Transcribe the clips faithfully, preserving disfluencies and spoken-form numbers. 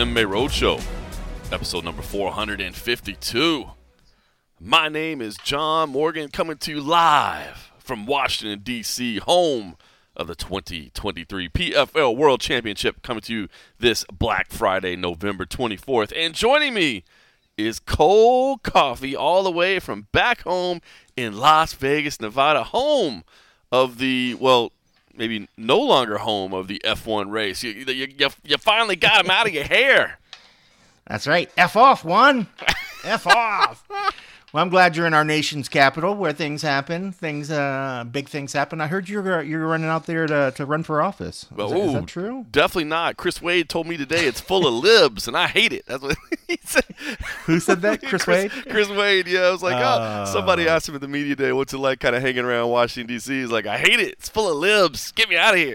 M M A Roadshow, episode number four hundred fifty-two. My name is John Morgan, coming to you live from Washington, D C, home of the twenty twenty-three P F L World Championship, coming to you this Black Friday, November twenty-fourth. And joining me is Cold Coffee, all the way from back home in Las Vegas, Nevada, home of the, well, maybe no longer home of the F one race. You, you, you, you finally got him out of your hair. That's right. F off, one. F off. Well, I'm glad you're in our nation's capital where things happen. Things, uh, big things happen. I heard you're you're running out there to, to run for office. Is, well, that, ooh, is that true? Definitely not. Chris Wade told me today it's full of libs, and I hate it. That's what he said. Who said that? Chris, Chris Wade? Chris Wade, yeah. I was like, uh, oh. Somebody asked him at the media day what's it like kind of hanging around Washington, D C. He's like, I hate it. It's full of libs. Get me out of here.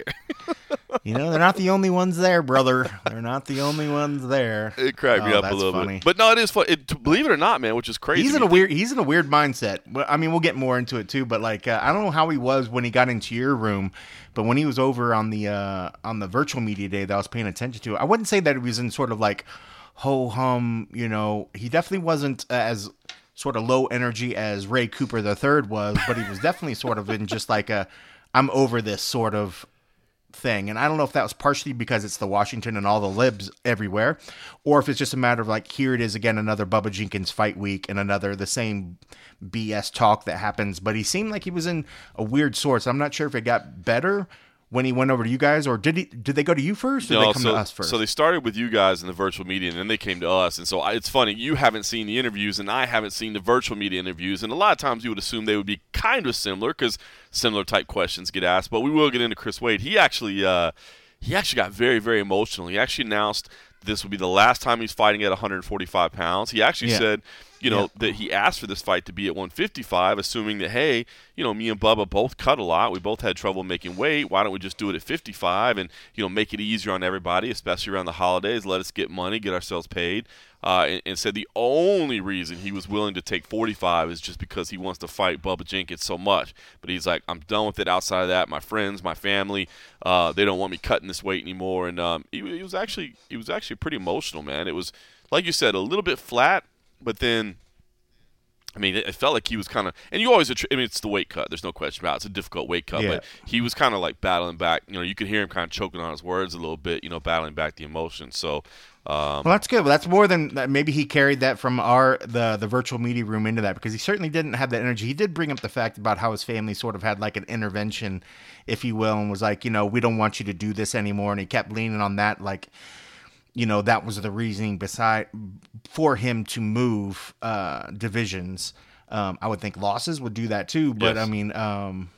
You know, they're not the only ones there, brother. They're not the only ones there. It cracked me oh, up a little funny. bit. But no, it is fun. It, believe it or not, man, which is crazy. He's in a weird he's in a weird mindset. I mean, we'll get more into it too, but like uh, I don't know how he was when he got into your room, but when he was over on the uh, on the virtual media day that I was paying attention to, I wouldn't say that he was in sort of like ho hum, you know, he definitely wasn't as sort of low energy as Ray Cooper the third was, but he was definitely sort of in just like a I'm over this sort of thing. And I don't know if that was partially because it's the Washington and all the libs everywhere, or if it's just a matter of like, here it is again, another Bubba Jenkins fight week and another the same B S talk that happens. But he seemed like he was in a weird sort. So I'm not sure if it got better when he went over to you guys, or did he? Did they go to you first, or no, did they come so, to us first? So they started with you guys in the virtual media, and then they came to us. And so I, it's funny, you haven't seen the interviews, and I haven't seen the virtual media interviews. And a lot of times you would assume they would be kind of similar because similar type questions get asked. But we will get into Chris Wade. He actually, uh, he actually got very, very emotional. He actually announced this would be the last time he's fighting at one forty-five pounds. He actually yeah. said, you know, yeah. that he asked for this fight to be at one fifty-five, assuming that, hey, you know, me and Bubba both cut a lot. We both had trouble making weight. Why don't we just do it at fifty-five and, you know, make it easier on everybody, especially around the holidays, let us get money, get ourselves paid. Uh, and, and said the only reason he was willing to take forty-five is just because he wants to fight Bubba Jenkins so much. But he's like, I'm done with it. Outside of that, my friends, my family, uh, they don't want me cutting this weight anymore. And um, he, he was actually he was actually pretty emotional, man. It was, like you said, a little bit flat, but then, I mean, it, it felt like he was kind of, and you always, I mean, it's the weight cut. There's no question about it. It's a difficult weight cut, yeah. but he was kind of like battling back. You know, you could hear him kind of choking on his words a little bit, you know, battling back the emotion. So, Um, well, that's good. Well, that's more than that. Maybe he carried that from our the the virtual media room into that, because he certainly didn't have that energy. He did bring up the fact about how his family sort of had like an intervention, if you will, and was like, you know, we don't want you to do this anymore. And he kept leaning on that, like, you know, that was the reasoning beside for him to move uh, divisions. Um, I would think losses would do that too, but yes. I mean. Um,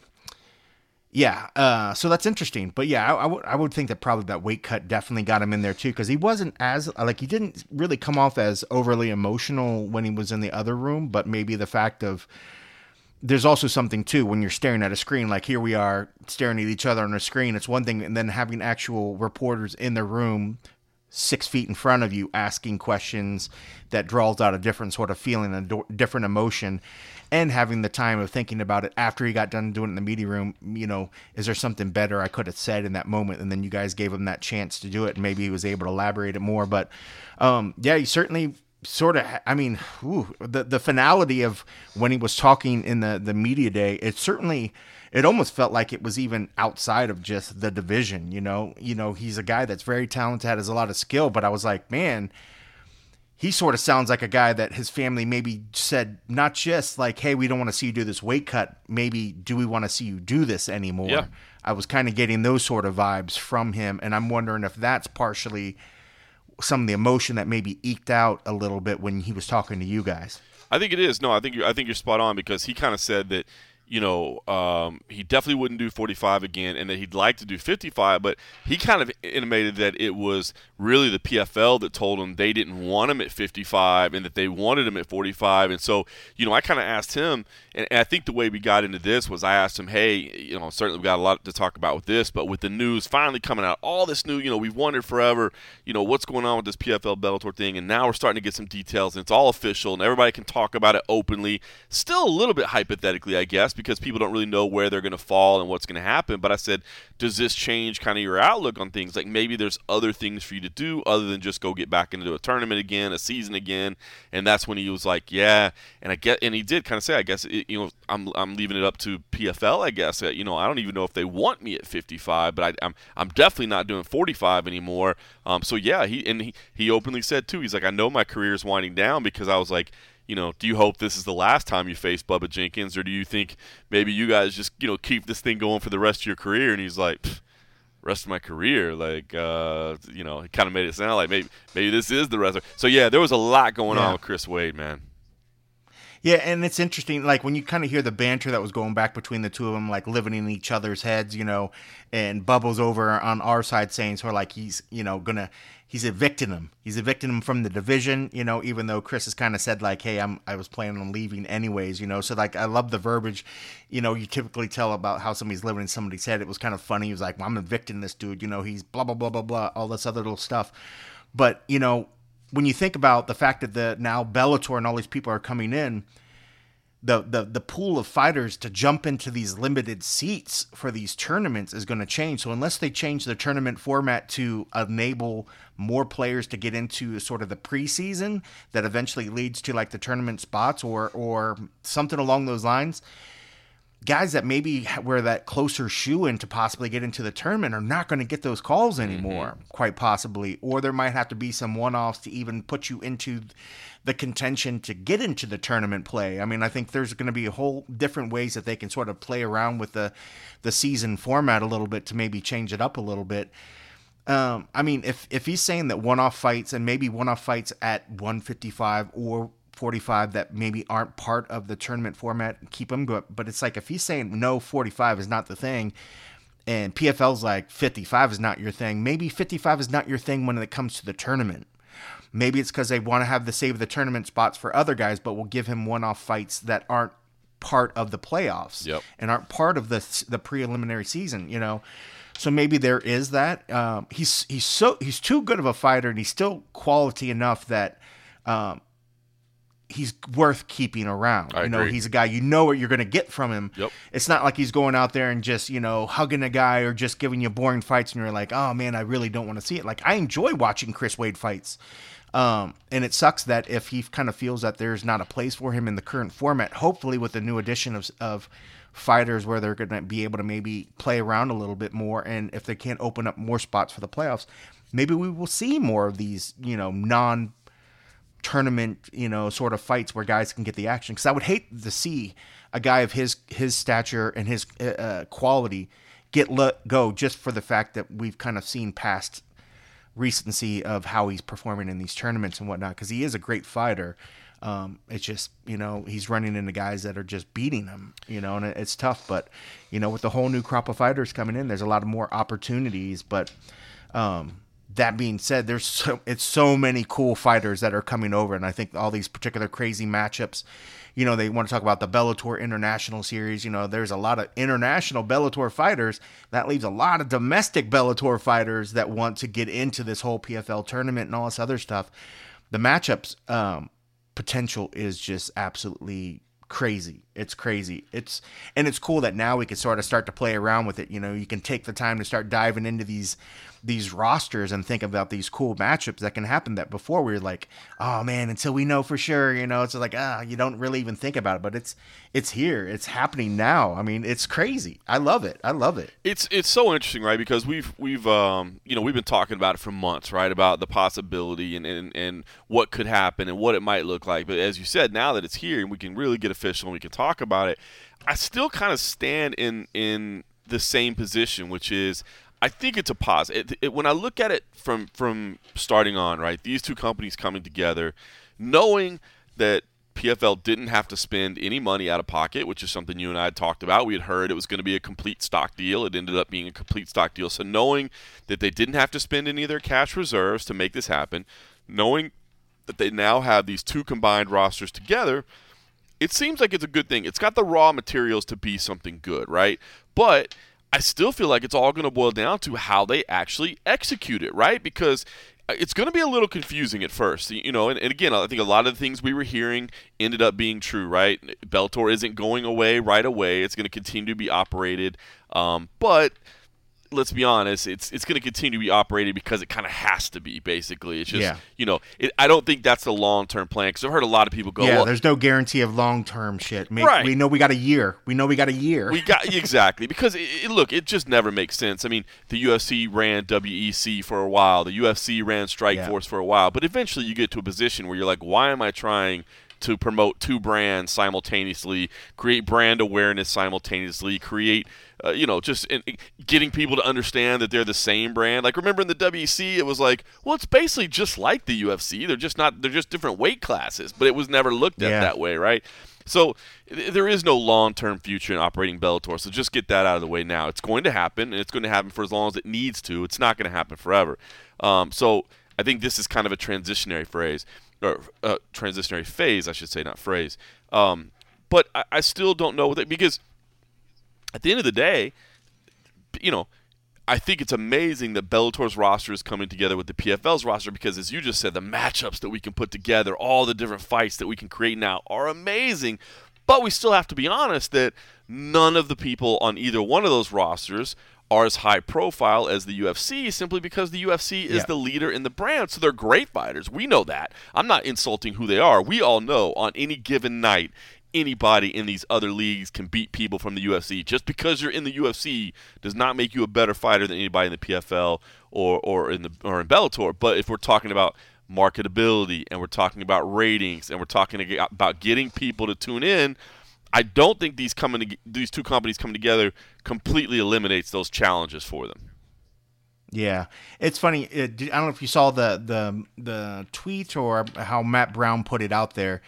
Yeah, uh, so that's interesting. But yeah, I, I would I would think that probably that weight cut definitely got him in there too, because he wasn't as, like, he didn't really come off as overly emotional when he was in the other room, but maybe the fact of, there's also something too when you're staring at a screen, like here we are staring at each other on a screen, it's one thing, and then having actual reporters in the room six feet in front of you asking questions that draws out a different sort of feeling, a do- different emotion, and having the time of thinking about it after he got done doing it in the media room. You know, is there something better I could have said in that moment? And then you guys gave him that chance to do it, and maybe he was able to elaborate it more. But um, yeah, he certainly sort of, I mean, whew, the, the finality of when he was talking in the, the media day, it certainly, it almost felt like it was even outside of just the division, you know, you know, he's a guy that's very talented, has a lot of skill, but I was like, man, he sort of sounds like a guy that his family maybe said, not just like, hey, we don't want to see you do this weight cut. Maybe, do we want to see you do this anymore? Yeah. I was kind of getting those sort of vibes from him. And I'm wondering if that's partially some of the emotion that maybe eked out a little bit when he was talking to you guys. I think it is. No, I think you're, I think you're spot on, because he kind of said that, you know, um, he definitely wouldn't do forty-five again, and that he'd like to do fifty-five, but he kind of intimated that it was really the P F L that told him they didn't want him at fifty-five and that they wanted him at forty-five. And so, you know, I kind of asked him, and, and I think the way we got into this was I asked him, hey, you know, certainly we got a lot to talk about with this, but with the news finally coming out, all this new, you know, we've wondered forever, you know, what's going on with this P F L Bellator thing, and now we're starting to get some details, and it's all official, and everybody can talk about it openly, still a little bit hypothetically, I guess, because people don't really know where they're going to fall and what's going to happen. But I said, does this change kind of your outlook on things? Like maybe there's other things for you to do other than just go get back into a tournament again, a season again. And that's when he was like, yeah. And I get, and he did kind of say, I guess, it, you know, I'm I'm leaving it up to P F L, I guess. You know, I don't even know if they want me at fifty-five, but I, I'm I'm definitely not doing forty-five anymore. Um, so yeah, he and he, he openly said too, he's like, I know my career is winding down, because I was like, you know, do you hope this is the last time you face Bubba Jenkins, or do you think maybe you guys just, you know, keep this thing going for the rest of your career? And he's like, rest of my career, like, uh, you know, he kind of made it sound like maybe maybe this is the rest of it. So yeah, there was a lot going yeah. on with Chris Wade, man. Yeah, and it's interesting, like, when you kind of hear the banter that was going back between the two of them, like, living in each other's heads, you know, and Bubba's over on our side saying sort of like he's, you know, gonna, he's evicting him. He's evicting him from the division, you know, even though Chris has kind of said, like, hey, I'm, I was planning on leaving anyways, you know, so, like, I love the verbiage, you know, you typically tell about how somebody's living in somebody's head. It was kind of funny. He was like, well, I'm evicting this dude, you know, he's blah, blah, blah, blah, blah, all this other little stuff. But, you know, when you think about the fact that the now Bellator and all these people are coming in, the the the pool of fighters to jump into these limited seats for these tournaments is going to change. So unless they change the tournament format to enable more players to get into sort of the preseason that eventually leads to like the tournament spots or or something along those lines, guys that maybe were that closer shoe-in to possibly get into the tournament are not going to get those calls anymore, mm-hmm. quite possibly. Or there might have to be some one-offs to even put you into the contention to get into the tournament play. I mean, I think there's going to be a whole different ways that they can sort of play around with the, the season format a little bit to maybe change it up a little bit. Um, I mean, if, if he's saying that one-off fights and maybe one-off fights at one fifty-five or forty-five that maybe aren't part of the tournament format, keep them, but, but it's like if he's saying no, forty-five is not the thing, and P F L's like fifty-five is not your thing, maybe fifty-five is not your thing when it comes to the tournament. Maybe it's because they want to have the save the tournament spots for other guys, but will give him one-off fights that aren't part of the playoffs yep. and aren't part of the the preliminary season, you know. So maybe there is that. Um, he's he's so he's too good of a fighter, and he's still quality enough that um, he's worth keeping around. I you know, agree. He's a guy, you know what you're going to get from him. Yep. It's not like he's going out there and just, you know, hugging a guy or just giving you boring fights and you're like, oh man, I really don't want to see it. Like, I enjoy watching Chris Wade fights. Um, and it sucks that if he kind of feels that there's not a place for him in the current format, hopefully with the new addition of, of fighters where they're going to be able to maybe play around a little bit more. And if they can't open up more spots for the playoffs, maybe we will see more of these, you know, non tournament, you know, sort of fights where guys can get the action. Cause I would hate to see a guy of his, his stature and his uh, quality get let go just for the fact that we've kind of seen past recency of how he's performing in these tournaments and whatnot, because he is a great fighter. Um, it's just, you know, he's running into guys that are just beating him, you know, and it's tough. But, you know, with the whole new crop of fighters coming in, there's a lot of more opportunities. But um, that being said, there's so, it's so many cool fighters that are coming over. And I think all these particular crazy matchups, you know, they want to talk about the Bellator International Series. You know, there's a lot of international Bellator fighters. That leaves a lot of domestic Bellator fighters that want to get into this whole P F L tournament and all this other stuff. The matchups um, potential is just absolutely crazy. It's crazy. It's and it's cool that now we can sort of start to play around with it. You know, you can take the time to start diving into these these rosters and think about these cool matchups that can happen that before we were like, oh man, until we know for sure, you know, it's like, ah, you don't really even think about it, but it's, it's here. It's happening now. I mean, it's crazy. I love it. I love it. It's, it's so interesting, right? Because we've, we've, um, you know, we've been talking about it for months, right? About the possibility and, and, and what could happen and what it might look like. But as you said, now that it's here and we can really get official and we can talk about it, I still kind of stand in, in the same position, which is, I think it's a positive. It, it, when I look at it from from starting on, right, these two companies coming together, knowing that P F L didn't have to spend any money out of pocket, which is something you and I had talked about. We had heard it was going to be a complete stock deal. It ended up being a complete stock deal. So knowing that they didn't have to spend any of their cash reserves to make this happen, knowing that they now have these two combined rosters together, it seems like it's a good thing. It's got the raw materials to be something good, right? But I still feel like it's all going to boil down to how they actually execute it, right? Because it's going to be a little confusing at first, you know. And, and again, I think a lot of the things we were hearing ended up being true, right? Bellator isn't going away right away; it's going to continue to be operated, um, but let's be honest, it's it's going to continue to be operated because it kind of has to be. Basically, it's just Yeah. you know, it, I don't think that's the long term plan because I've heard a lot of people go, Yeah, well, there's no guarantee of long term shit. Maybe, Right. We know we got a year. We know we got a year. We got exactly because it, it, look, it just never makes sense. I mean, the U F C ran W E C for a while, the U F C ran Strike Yeah. Force for a while, but eventually you get to a position where you're like, why am I trying to promote two brands simultaneously, create brand awareness simultaneously, create, uh, you know, just in, getting people to understand that they're the same brand. Like, remember in the W E C, it was like, well, it's basically just like the U F C. They're just not, they're just different weight classes, but it was never looked at Yeah. that way, right? So th- there is no long-term future in operating Bellator, so just get that out of the way now. It's going to happen, and it's going to happen for as long as it needs to. It's not going to happen forever. Um, so I think this is kind of a transitionary phrase, or uh, transitionary phase, I should say, not phrase. Um, but I, I still don't know what because at the end of the day, you know, I think it's amazing that Bellator's roster is coming together with the P F L's roster because, as you just said, the matchups that we can put together, all the different fights that we can create now are amazing. But we still have to be honest that none of the people on either one of those rosters are as high profile as the U F C simply because the U F C is Yeah. the leader in the brand. So they're great fighters. We know that. I'm not insulting who they are. We all know on any given night, anybody in these other leagues can beat people from the U F C. Just because you're in the U F C does not make you a better fighter than anybody in the P F L or or in the or in Bellator. But if we're talking about marketability and we're talking about ratings and we're talking about getting people to tune in, I don't think these coming to, these two companies coming together completely eliminates those challenges for them. Yeah, it's funny. It, I don't know if you saw the the the tweet or how Matt Brown put it out there.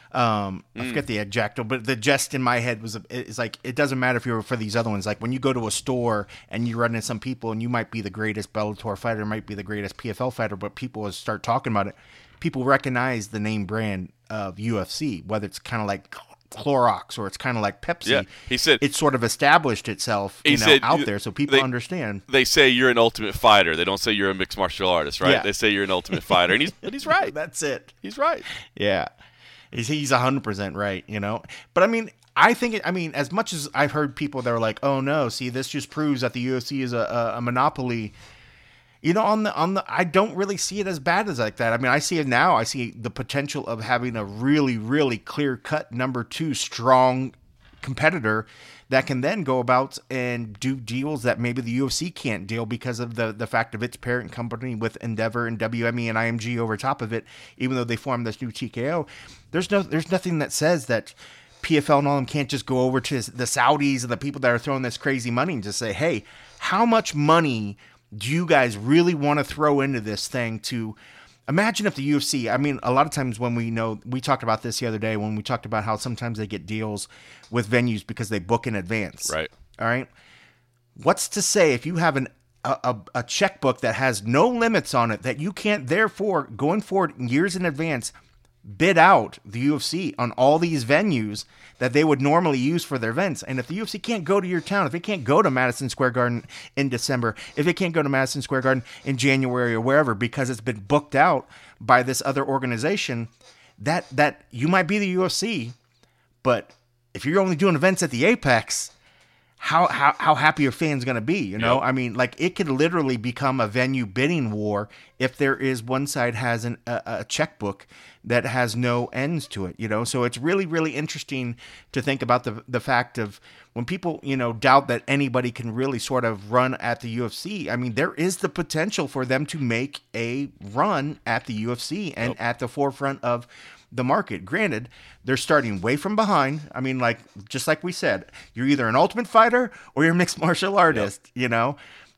Um, I Mm. forget the exact, but the jest in my head was it's like it doesn't matter if you're for these other ones. Like when you go to a store and you run into some people and you might be the greatest Bellator fighter, might be the greatest P F L fighter, but people will start talking about it. People recognize the name brand of U F C, whether it's kind of like Clorox or it's kind of like Pepsi. Yeah, he said it's sort of established itself, he you know, said, out there, so people they- understand. They say you're an ultimate fighter. They don't say you're a mixed martial artist, right? Yeah. They say you're an ultimate fighter, and he's and he's right. That's it. He's right. Yeah. He's he's one hundred percent right, you know? But, I mean, I think, it, I mean, as much as I've heard people that are like, oh, no, see, this just proves that the U F C is a, a, a monopoly. You know, on the, on the, I don't really see it as bad as like that. I mean, I see it now. I see the potential of having a really, really clear-cut number two strong competitor that can then go about and do deals that maybe the U F C can't deal because of the, the fact of its parent company with Endeavor and W M E and I M G over top of it, even though they formed this new T K O. There's no there's nothing that says that P F L and all them can't just go over to the Saudis and the people that are throwing this crazy money and just say, hey, how much money do you guys really want to throw into this thing to imagine if the U F C, I mean, a lot of times when we know, we talked about this the other day when we talked about how sometimes they get deals with venues because they book in advance. Right. All right. What's to say if you have an a, a, a checkbook that has no limits on it that you can't therefore going forward years in advance bid out the U F C on all these venues that they would normally use for their events. And if the U F C can't go to your town, if it can't go to Madison Square Garden in December, if it can't go to Madison Square Garden in January or wherever because it's been booked out by this other organization, that that you might be the U F C, but if you're only doing events at the Apex, how how how happy are fans going to be? You know, Yep. I mean, like it could literally become a venue bidding war if there is one side has an, a, a checkbook that has no ends to it. You know, so it's really really interesting to think about the the fact of when people you know doubt that anybody can really sort of run at the U F C. I mean, there is the potential for them to make a run at the U F C and Yep. at the forefront of the market. Granted, they're starting way from behind. I mean, like, just like we said, you're either an ultimate fighter or you're a mixed martial artist, you know?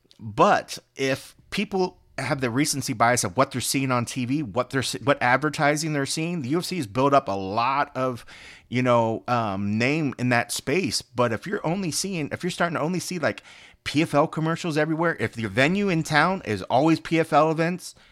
But if people have the recency bias of what they're seeing on T V, what they're what advertising they're seeing, the U F C has built up a lot of, you know, um, name in that space. But if you're only seeing, if you're starting to only see like P F L commercials everywhere, if the venue in town is always P F L events,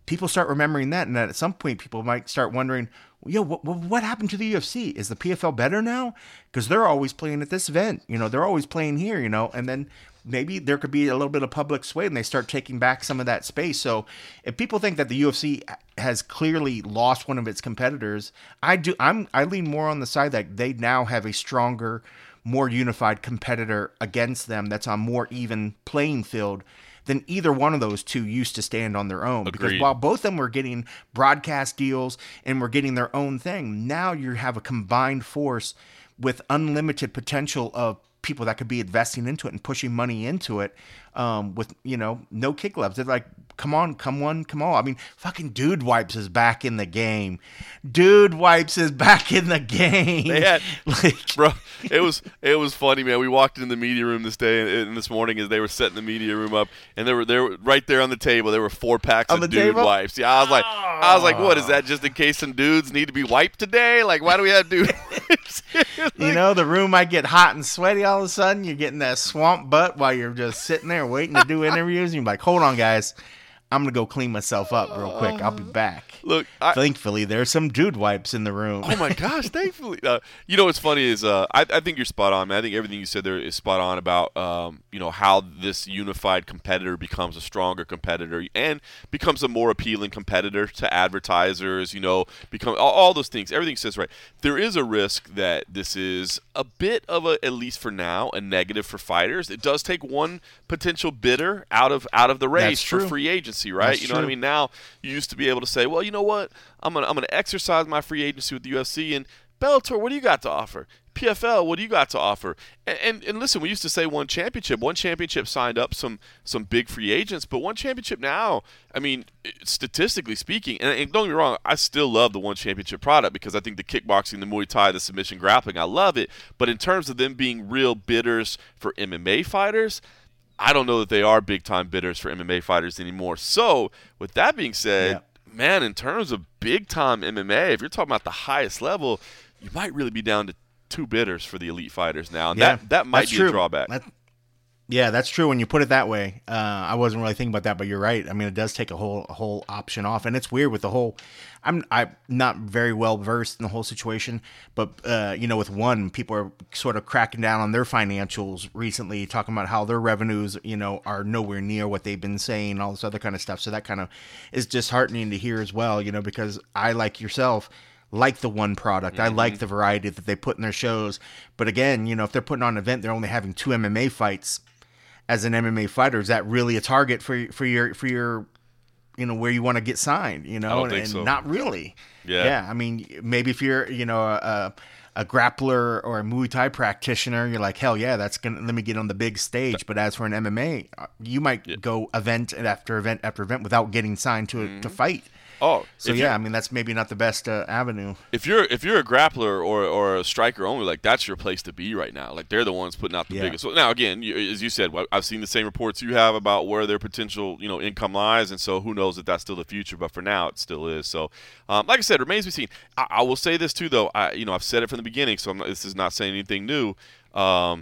people start remembering that, and then at some point, people might start wondering, yo, what, what happened to the U F C? Is the P F L better now? Because they're always playing at this event, you know, they're always playing here, you know, and then maybe there could be a little bit of public sway and they start taking back some of that space. So if people think that the U F C has clearly lost one of its competitors, I do. I'm I lean more on the side that they now have a stronger, more unified competitor against them that's on more even playing field than either one of those two used to stand on their own. Agreed. Because while both of them were getting broadcast deals and were getting their own thing, now you have a combined force with unlimited potential of people that could be investing into it and pushing money into it, um, with, you know, no kick gloves. They're like, come on, come on, come on. I mean, fucking Dude Wipes is back in the game. Dude Wipes is back in the game. They had, like, bro, it was it was funny, man. We walked in the media room this day and this morning as they were setting the media room up, and they were they were right there on the table. There were four packs On of the Dude table? Wipes. Yeah, I was like, I was like, what is that? Just in case some dudes need to be wiped today? Like, why do we have Dude Wipes? you know, the room might get hot and sweaty all of a sudden. You're getting that swamp butt while you're just sitting there waiting to do interviews. And you're like, hold on, guys. I'm going to go clean myself up real quick. I'll be back. Look, I, thankfully, there's some Dude Wipes in the room. Oh, my gosh, thankfully. Uh, you know what's funny is uh, I, I think you're spot on, man. I think everything you said there is spot on about, um, you know, how this unified competitor becomes a stronger competitor and becomes a more appealing competitor to advertisers, you know, become all, all those things. Everything says right. There is a risk that this is a bit of a, at least for now, a negative for fighters. It does take one potential bidder out of out of the race for free agency, right? That's you know true. what I mean? Now, you used to be able to say, well, you know what? I'm gonna I'm gonna exercise my free agency with the U F C, and Bellator, what do you got to offer? P F L, what do you got to offer? And, and and listen, we used to say one championship. One championship signed up some some big free agents, but one championship now, I mean, statistically speaking, and, and don't get me wrong, I still love the one championship product because I think the kickboxing, the Muay Thai, the submission grappling, I love it. But in terms of them being real bidders for M M A fighters, I don't know that they are big-time bidders for M M A fighters anymore. So, with that being said, yeah. man, in terms of big-time M M A, if you're talking about the highest level, you might really be down to two bidders for the elite fighters now. And yeah, that, that might be true. a drawback. That, yeah, that's true when you put it that way. Uh, I wasn't really thinking about that, but you're right. I mean, it does take a whole a whole option off, and it's weird with the whole. I'm I'm not very well versed in the whole situation, but uh, you know, with one, people are sort of cracking down on their financials recently, talking about how their revenues, you know, are nowhere near what they've been saying, all this other kind of stuff. So that kind of is disheartening to hear as well, you know, because I, like yourself, like the one product. Mm-hmm. I like the variety that they put in their shows. But again, you know, if they're putting on an event, they're only having two M M A fights. As an M M A fighter, is that really a target for for your for your, you know, where you want to get signed? You know, I don't and, think and so. Not really. Yeah. Yeah. I mean, maybe if you're, you know, a, a grappler or a Muay Thai practitioner, you're like, hell yeah, that's gonna let me get on the big stage. But as for an M M A, you might yeah. go event after event after event without getting signed to mm-hmm. to fight. Oh, so yeah, I mean that's maybe not the best uh, avenue. If you're if you're a grappler or, or a striker only, like that's your place to be right now. Like they're the ones putting out the yeah. biggest. So now again, you, as you said, I've seen the same reports you have about where their potential you know income lies, and so who knows if that's still the future. But for now, it still is. So, um, like I said, remains to be seen. I, I will say this too, though. I you know I've said it from the beginning, so I'm not, this is not saying anything new. Um,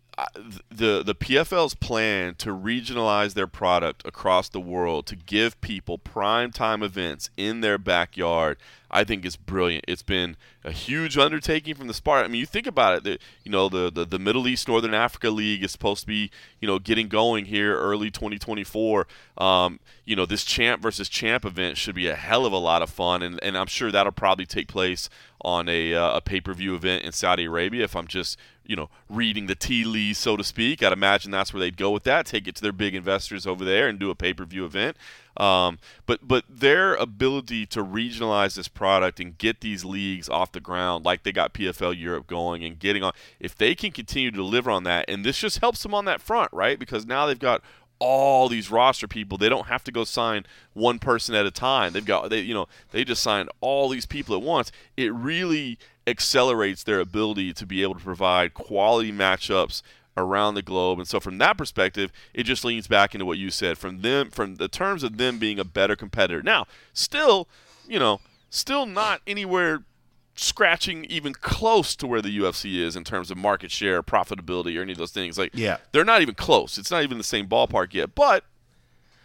the the P F L's plan to regionalize their product across the world to give people prime time events in their backyard, I think is brilliant. It's been a huge undertaking from the start. I mean, you think about it, the, you know, the, the, the Middle East Northern Africa League is supposed to be, you know, getting going here early twenty twenty-four. Um, you know, this champ versus champ event should be a hell of a lot of fun, and, and I'm sure that'll probably take place on a, uh, a pay-per-view event in Saudi Arabia if I'm just, you know, reading the tea leaves, so to speak. I'd imagine that's where they'd go with that, take it to their big investors over there and do a pay-per-view event. Um, but but their ability to regionalize this product and get these leagues off the ground like they got P F L Europe going and getting on, if they can continue to deliver on that, and this just helps them on that front, right? Because now they've got all these roster people. They don't have to go sign one person at a time. They've got, they you know, they just signed all these people at once. It really accelerates their ability to be able to provide quality matchups around the globe. And so from that perspective, it just leans back into what you said from them, from the terms of them being a better competitor. Now, still, you know, still not anywhere scratching even close to where the U F C is in terms of market share, profitability, or any of those things. Like, yeah. they're not even close. It's not even the same ballpark yet. But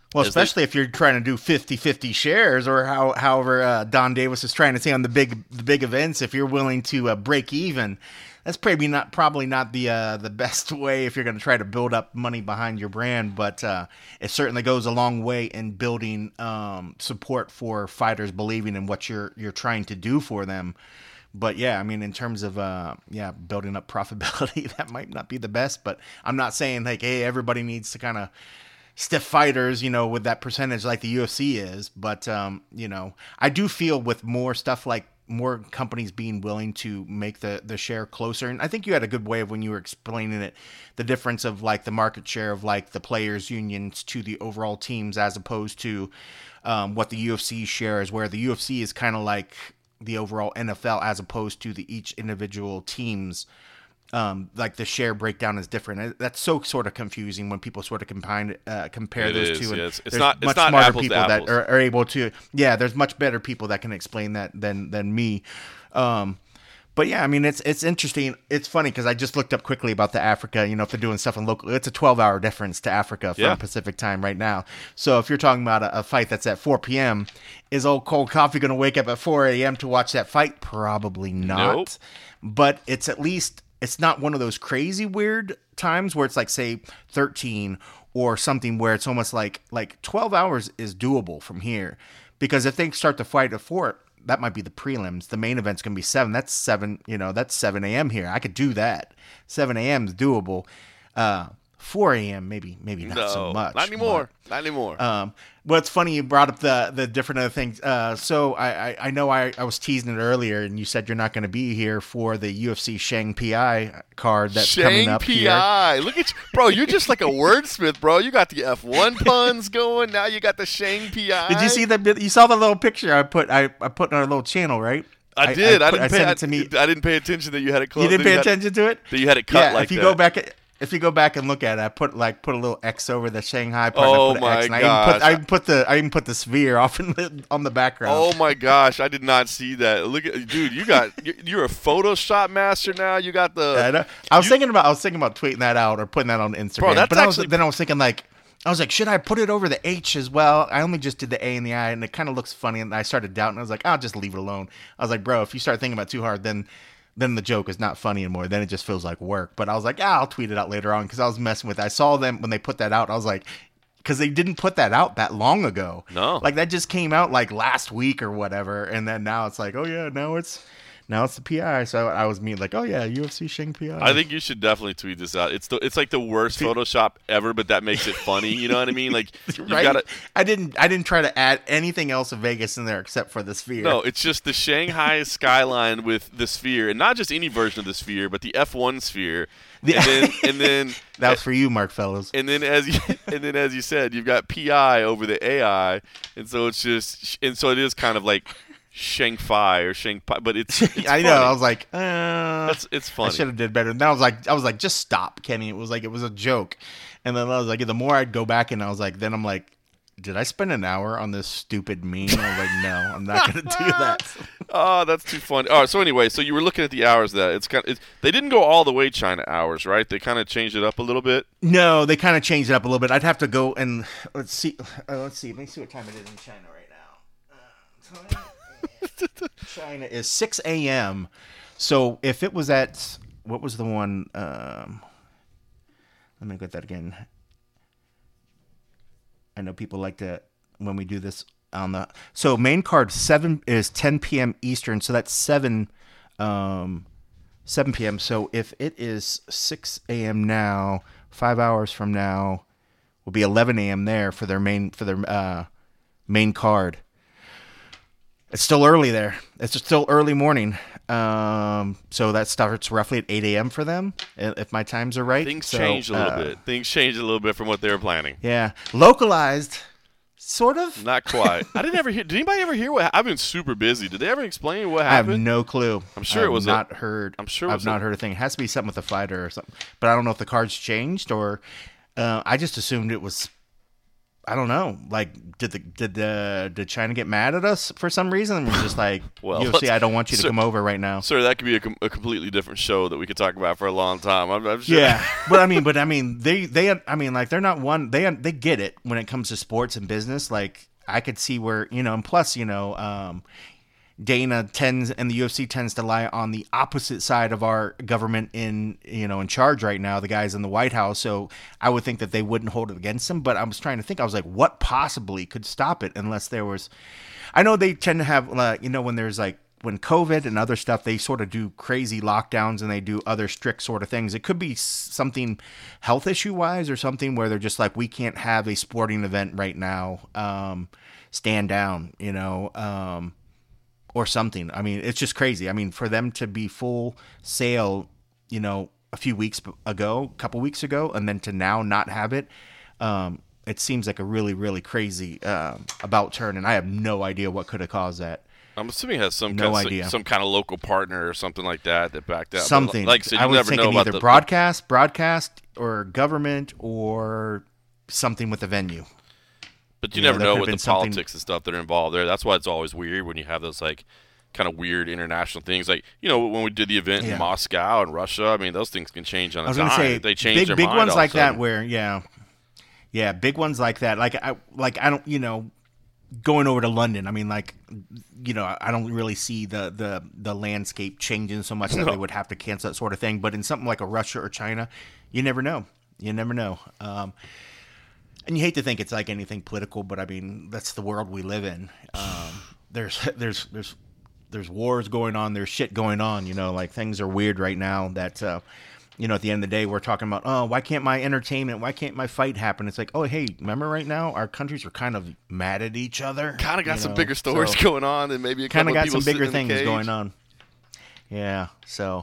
Well, As especially if you're trying to do fifty-fifty shares, or how, however uh, Don Davis is trying to say on the big the big events, if you're willing to uh, break even, that's probably not probably not the uh, the best way if you're going to try to build up money behind your brand. But uh, it certainly goes a long way in building um, support for fighters believing in what you're you're trying to do for them. But yeah, I mean, in terms of uh, yeah, building up profitability, that might not be the best. But I'm not saying like, hey, everybody needs to kind of stiff fighters, you know, with that percentage like the U F C is. But, um, you know, I do feel with more stuff like more companies being willing to make the, the share closer. And I think you had a good way of when you were explaining it, the difference of like the market share of like the players unions to the overall teams, as opposed to um, what the U F C share is, where the U F C is kind of like the overall N F L as opposed to the each individual teams. Um, like the share breakdown is different. That's so sort of confusing when people sort of combine, uh, compare It those is, two. And yeah. It's- it's there's not- it's much not smarter apples to people that apples. are, are able to. Yeah, there's much better people that can explain that than than me. Um, but yeah, I mean, it's it's interesting. It's funny because I just looked up quickly about the Africa. You know, if they're doing stuff in local, it's a twelve hour difference to Africa from Yeah. Pacific time right now. So if you're talking about a, a fight that's at four p.m., is old Cold Coffee going to wake up at four a.m. to watch that fight? Probably not. Nope. But it's at least, it's not one of those crazy weird times where it's like, say, thirteen or something, where it's almost like like twelve hours is doable from here. Because if they start the fight at four, that might be the prelims. The main event's going to be seven. That's seven, you know, that's seven a.m. here. I could do that. seven a.m. is doable. Uh, four a.m. maybe maybe not no, so much. not anymore. Not anymore. But, um, well, it's funny you brought up the the different other things. Uh, so I, I, I know I, I was teasing it earlier, and you said you're not going to be here for the U F C Shang P I card that's coming Shang up P here. I. Look at you. Bro, you're just like a wordsmith, bro. You got the F one puns going. Now you got the Shang P I. Did you see that? bit- You saw the little picture I put I, I put on our little channel, right? I did. I, put- didn't pay, sent I, it to me. I didn't pay attention that you had it close. You didn't that pay had- attention to it? That you had it cut Yeah, like if you that. go back, if you go back and look at it, I put like put a little X over the Shanghai part. Oh and I put an my X, and I even put, gosh. I even put the I even put the sphere off in the, on the background. Oh my gosh, I did not see that. Look at dude, you got you- you're a Photoshop master now. You got the I, know. I was you- thinking about I was thinking about tweeting that out or putting that on Instagram. Bro, that's but I was, actually- then I was thinking like I was like, should I put it over the H as well? I only just did the A and the I, and it kind of looks funny. And I started doubting. I was like, I'll just leave it alone. I was like, bro, if you start thinking about it too hard, then then the joke is not funny anymore. Then it just feels like work. But I was like, ah, I'll tweet it out later on because I was messing with it. I saw them when they put that out. I was like, because they didn't put that out that long ago. No. Like that just came out like last week or whatever. And then now it's like, oh yeah, now it's now it's the P I. So I was me like, oh yeah, U F C Shang P I. I think you should definitely tweet this out. It's the, it's like the worst Photoshop ever, but that makes it funny. You know what I mean? Like you right? gotta. I didn't. I didn't try to add anything else of Vegas in there except for the sphere. No, it's just the Shanghai skyline with the sphere, and not just any version of the sphere, but the F one sphere. The- and then, and then that was for you, Mark Fellows. And then as you, and then as you said, you've got P I over the A I, and so it's just and so it is kind of like Shang-Fi or Shang-Pi, but it's, it's I know. funny. I was like, uh, That's it's I funny. should have did better. And I was like, I was like, just stop, Kenny. It was like it was a joke. And then I was like, the more I'd go back, and I was like, then I'm like, did I spend an hour on this stupid meme? I was like, no, I'm not gonna do that. Oh, that's too funny. All right, so anyway, so you were looking at the hours of that it's kind of it's, they didn't go all the way China hours, right? They kind of changed it up a little bit. No, they kind of changed it up a little bit. I'd have to go and let's see. Uh, let's see. Let me see what time it is in China right now. Uh, China is six a.m. So if it was at what was the one? Um, let me get that again. I know people like to when we do this on the so main card seven is ten p.m. Eastern, so that's seven um, seven p.m. So if it is six a.m. now, five hours from now will be eleven a.m. there for their main for their uh, main card. It's still early there. It's still early morning. Um, so that starts roughly at eight a.m. for them, if my times are right. Things so, changed a little uh, bit. Things changed a little bit from what they were planning. Yeah, localized, sort of. Not quite. I didn't ever hear. Did anybody ever hear what? I've been super busy. Did they ever explain what I have happened? no clue. I'm sure I it have was a- not heard. I'm sure it was I've not a- heard a thing. It has to be something with a fighter or something. But I don't know if the cards changed or. Uh, I just assumed it was. I don't know. Like, did the did the did China get mad at us for some reason? And we're just like, well, U F C, I don't want you to sir, come over right now. Sir, that could be a, com- a completely different show that we could talk about for a long time. I'm, I'm sure. Yeah, but I mean, but I mean, they they I mean, like they're not one. They they get it when it comes to sports and business. Like I could see where you know, and plus you know, um, Dana tends and the U F C tends to lie on the opposite side of our government in you know in charge right now. The guys in the White House, so I would think that they wouldn't hold it against them. But I was trying to think. I was like, what possibly could stop it unless there was? I know they tend to have uh, you know when there's like when COVID and other stuff, they sort of do crazy lockdowns and they do other strict sort of things. It could be something health issue wise or something where they're just like, we can't have a sporting event right now. Um, stand down, you know. Um, or something. I mean, it's just crazy. I mean, for them to be full sail, you know, a few weeks ago, a couple weeks ago, and then to now not have it, um, it seems like a really, really crazy uh, about turn, and I have no idea what could have caused that. I'm assuming it has some no kind idea. Of, some kind of local partner or something like that that backed out. Something. But like I said, you I was never thinking know either about the broadcast, broadcast, or government, or something with the venue. But you, You know, never there know could what have the been something- politics and stuff that are involved there. That's why it's always weird when you have those like kind of weird international things. Like, you know, when we did the event Yeah. in Moscow and Russia, I mean, those things can change on a I was dime. gonna say they change big their big mind ones all like of a sudden. that where yeah, yeah, big ones like that. Like I like I don't you know going over to London. I mean, like you know, I don't really see the the the landscape changing so much that No. they would have to cancel that sort of thing. But in something like a Russia or China, you never know. You never know. Um, and you hate to think it's like anything political, but I mean that's the world we live in. Um, there's there's there's there's wars going on. There's shit going on. You know, like things are weird right now. That uh, you know, at the end of the day, we're talking about, oh, why can't my entertainment, why can't my fight happen? It's like, oh, hey, remember right now, our countries are kind of mad at each other. Kind of got you some know? bigger stories So, going on than maybe a kind couple of of got some people bigger sitting in the things cage. going on. Yeah, so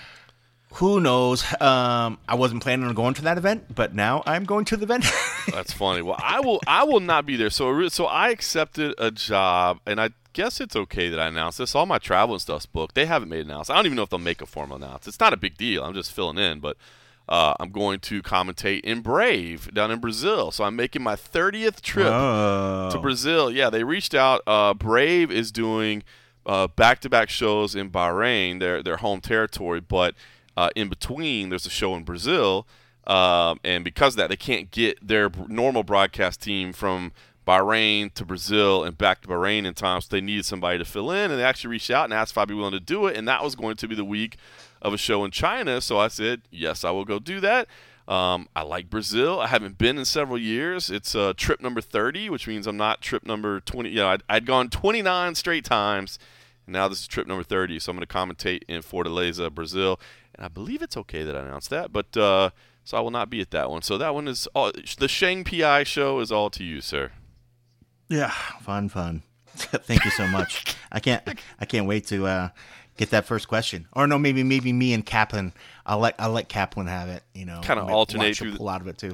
who knows? Um, I wasn't planning on going to that event, but now I'm going to the event. That's funny. Well, I will. I will not be there. So, re- so I accepted a job, and I guess it's okay that I announced this. All my travel and stuff's booked. They haven't made an announcement. I don't even know if they'll make a formal announcement. It's not a big deal. I'm just filling in, but uh, I'm going to commentate in Brave down in Brazil. So I'm making my thirtieth trip Oh. to Brazil. Yeah, they reached out. Uh, Brave is doing uh, back-to-back shows in Bahrain, their their home territory, but uh, in between there's a show in Brazil. Um, and because of that, they can't get their b- normal broadcast team from Bahrain to Brazil and back to Bahrain in time, so they needed somebody to fill in. And they actually reached out and asked if I'd be willing to do it, and that was going to be the week of a show in China. So I said, yes, I will go do that. Um, I like Brazil. I haven't been in several years. It's uh, trip number thirty, which means I'm not trip number twenty. You know, I'd, I'd gone twenty-nine straight times, and now this is trip number thirty. So I'm going to commentate in Fortaleza, Brazil. And I believe it's okay that I announced that, but uh, so I will not be at that one. So that one is all, the Shang P I show is all to you, sir. Yeah, fun, fun. Thank you so much. I can't, I can't wait to uh, get that first question. Or no, maybe, maybe me and Kaplan. I'll let, I'll let Kaplan have it. You know, Kinda Maybe alternate watch her through the- pull out of it too.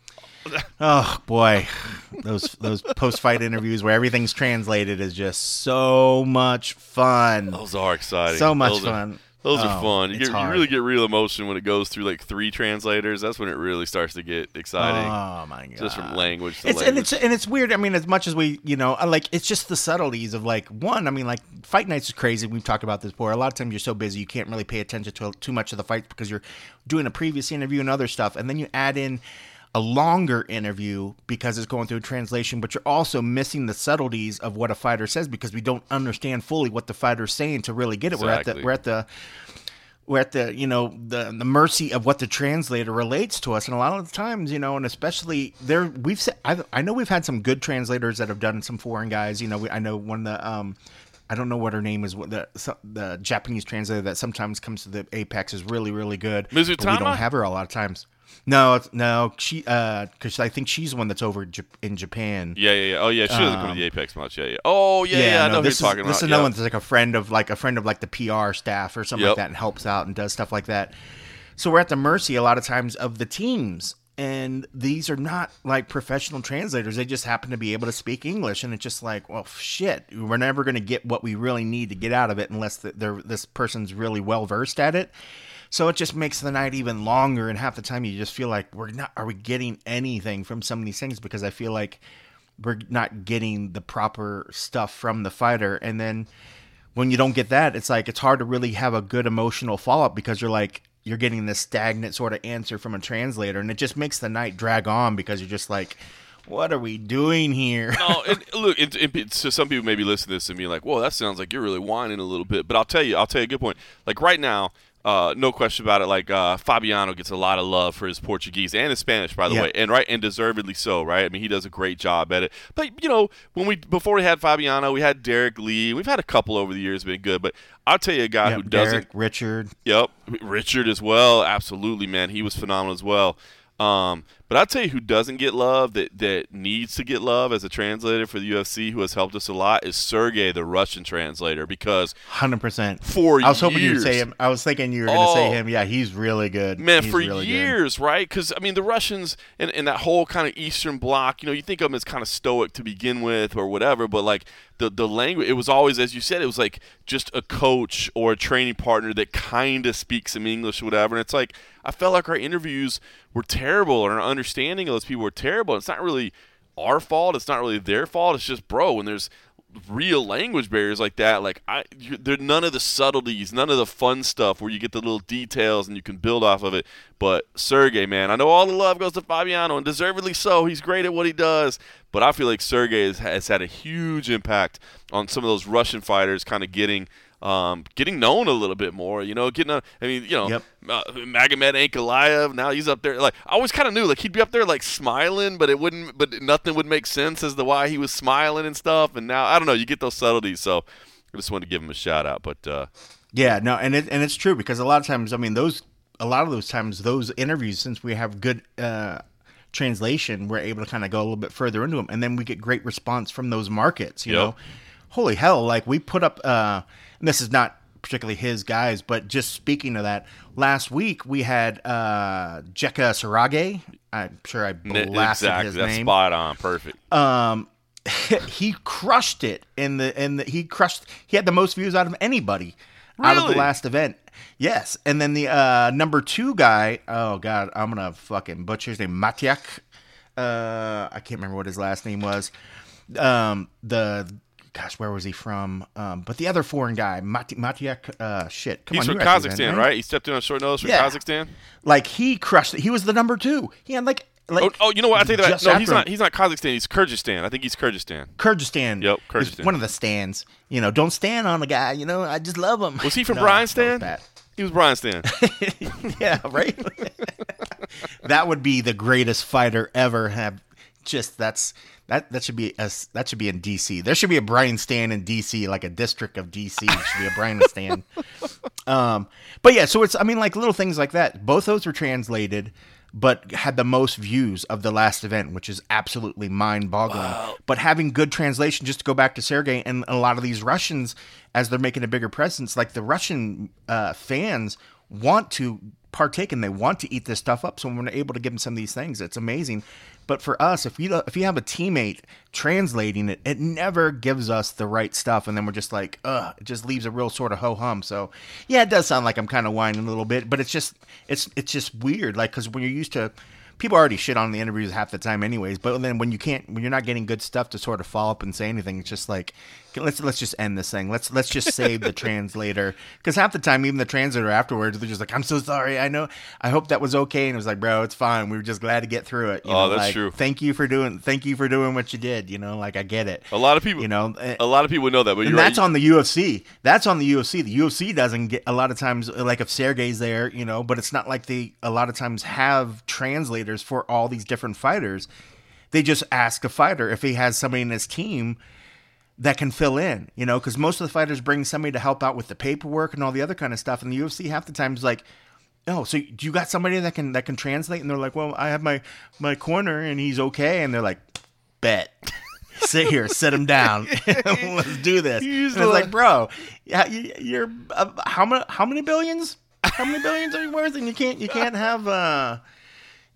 Oh boy, those those post fight interviews where everything's translated is just so much fun. Those are exciting. So much those fun. Are, those are Oh, fun. You, it's get, you hard. really get real emotion when it goes through like three translators. That's when it really starts to get exciting. Oh my god! Just from language to It's language. and it's and it's weird. I mean, as much as we, you know, I like it's just the subtleties of like one. I mean, like fight nights is crazy. We've talked about this before. A lot of times you're so busy you can't really pay attention to too much of the fights because you're doing a previous interview and other stuff, and then you add in a longer interview because it's going through a translation, but you're also missing the subtleties of what a fighter says because we don't understand fully what the fighter's saying to really get it. Exactly. We're at the we're at the we're at the, you know, the the mercy of what the translator relates to us. And a lot of the times, you know, and especially there, we've said, I, I know we've had some good translators that have done some foreign guys. You know, we, I know one of the, um, I don't know what her name is, what the so- the Japanese translator that sometimes comes to the Apex is really, really good. But we Mizutama? don't have her a lot of times. No, it's, no, she, uh, because I think she's the one that's over Jap- in Japan. Yeah, yeah, yeah. Oh, yeah. She doesn't come to the Apex much. Yeah, yeah. Oh, yeah, yeah. I know no, who this you're is, talking This about. is another Yep. one that's like a friend of like a friend of like the P R staff or something Yep. like that, and helps out and does stuff like that. So we're at the mercy a lot of times of the teams, and these are not like professional translators. They just happen to be able to speak English, and it's just like, well, shit, we're never going to get what we really need to get out of it unless the, they're, this person's really well versed at it. So it just makes the night even longer, and half the time you just feel like we're not. Are we getting anything from some of these things? Because I feel like we're not getting the proper stuff from the fighter, and then when you don't get that, it's like it's hard to really have a good emotional follow up because you're like you're getting this stagnant sort of answer from a translator, and it just makes the night drag on because you're just like, what are we doing here? No, and look, it, it, it, so some people may be listening to this and be like, "Whoa, that sounds like you're really whining a little bit." But I'll tell you, I'll tell you a good point. Like right now, uh, no question about it. Like uh, Fabiano gets a lot of love for his Portuguese and his Spanish, by the Yeah. way, and right and deservedly so, right? I mean, he does a great job at it. But you know, when we before we had Fabiano, we had Derek Lee. We've had a couple over the years, been good. But I'll tell you a guy Yep, who doesn't. Derek, Richard. Yep, Richard as well. Absolutely, man, he was phenomenal as well. Um, but I'll tell you who doesn't get love that, that needs to get love as a translator for the U F C who has helped us a lot is Sergey, the Russian translator, because one hundred percent. for I was hoping years, you'd say him. I was thinking you were going to Oh. say him. Yeah, he's really good. Man, He's for really good. years, right? Because, I mean, the Russians and, and that whole kind of Eastern Bloc, you know, you think of them as kind of stoic to begin with or whatever, but, like, the, the language, it was always, as you said, it was like just a coach or a training partner that kind of speaks some English or whatever. And it's like, I felt like our interviews were terrible and our understanding of those people were terrible. It's not really our fault. It's not really their fault. It's just, bro, when there's real language barriers like that, like I, you, there none of the subtleties, none of the fun stuff where you get the little details and you can build off of it. But Sergey, man, I know all the love goes to Fabiano, and deservedly so. He's great at what he does, but I feel like Sergey has, has had a huge impact on some of those Russian fighters, kind of getting. Um, getting known a little bit more, you know, getting, a, I mean, you know, Yep. uh, Magomed Ankalaev, now he's up there, like, I always kind of knew, like, he'd be up there, like, smiling, but it wouldn't, but nothing would make sense as to why he was smiling and stuff, and now, I don't know, you get those subtleties, so I just wanted to give him a shout out, but, uh, Yeah, no, and it, and it's true because a lot of times, I mean, those a lot of those times, those interviews, since we have good uh, translation, we're able to kind of go a little bit further into them, and then we get great response from those markets. You Yep. know, holy hell! Like we put up, uh, and this is not particularly his guys, but just speaking of that, last week we had uh, Jeka Sarage. I'm sure I blasted exactly, his that's name. spot on, perfect. Um, he crushed it in the in the he crushed. He had the most views out of anybody out of the Really? last event. Yes, and then the uh, number two guy. Oh God, I'm gonna fucking butcher his name. Matiak. Uh, I can't remember what his last name was. Um, the gosh, where was he from? Um, but the other foreign guy, Mat- Matiak. Uh, shit. Come He's on, from you represent, Kazakhstan, right? He stepped in on short notice from Yeah. Kazakhstan. Like he crushed it. He was the number two. He had like like. Oh, oh, you know what? I take that back. just No, he's after him. not. He's not Kazakhstan. He's Kyrgyzstan. I think he's Kyrgyzstan. Kyrgyzstan. Yep, is Kyrgyzstan. one of the stands. You know, don't stand on the guy. You know, I just love him. Was he from No, Brian that was Stan? bad. He was Brian Stan. Yeah, right. That would be the greatest fighter ever. Have just that's that that should be a, that should be in D C. There should be a Brian Stan in D C, like a district of D C. It should be a Brian Stan. Um, but yeah, so it's I mean like little things like that. Both those were translated, but had the most views of the last event, which is absolutely mind-boggling. Wow. But having good translation, just to go back to Sergey and a lot of these Russians, as they're making a bigger presence, like the Russian uh, fans want to partake and they want to eat this stuff up. So when we're able to give them some of these things, it's amazing. But for us, if you if you have a teammate translating it, it never gives us the right stuff, and then we're just like, ugh, it just leaves a real sort of ho hum. So yeah, it does sound like I'm kind of whining a little bit, but it's just it's it's just weird, like because when you're used to. People already shit on the interviews half the time, anyways. But then when you can't, when you're not getting good stuff to sort of follow up and say anything, it's just like, let's let's just end this thing. Let's let's just save the translator, because half the time, even the translator afterwards, they're just like, "I'm so sorry. I know. I hope that was okay." And it was like, "Bro, it's fine. We were just glad to get through it." You Oh, know, that's like, true. Thank you for doing. Thank you for doing what you did. You know, like I get it. A lot of people, You know, a lot of people know that, but and you're that's right. on the U F C. That's on the U F C. The U F C doesn't get a lot of times, like if Sergey's there, you know, but it's not like they a lot of times have translators for all these different fighters. They just ask a fighter if he has somebody in his team that can fill in, you know, because most of the fighters bring somebody to help out with the paperwork and all the other kind of stuff. And the U F C half the time is like, oh, so do you got somebody that can that can translate? And they're like, well, I have my my corner and he's okay. And they're like, bet. Sit here, sit him down. Let's do this. He's And it's like- like, bro, yeah, you- you're uh, how many how many billions? How many billions are you worth? And you can't you can't have uh,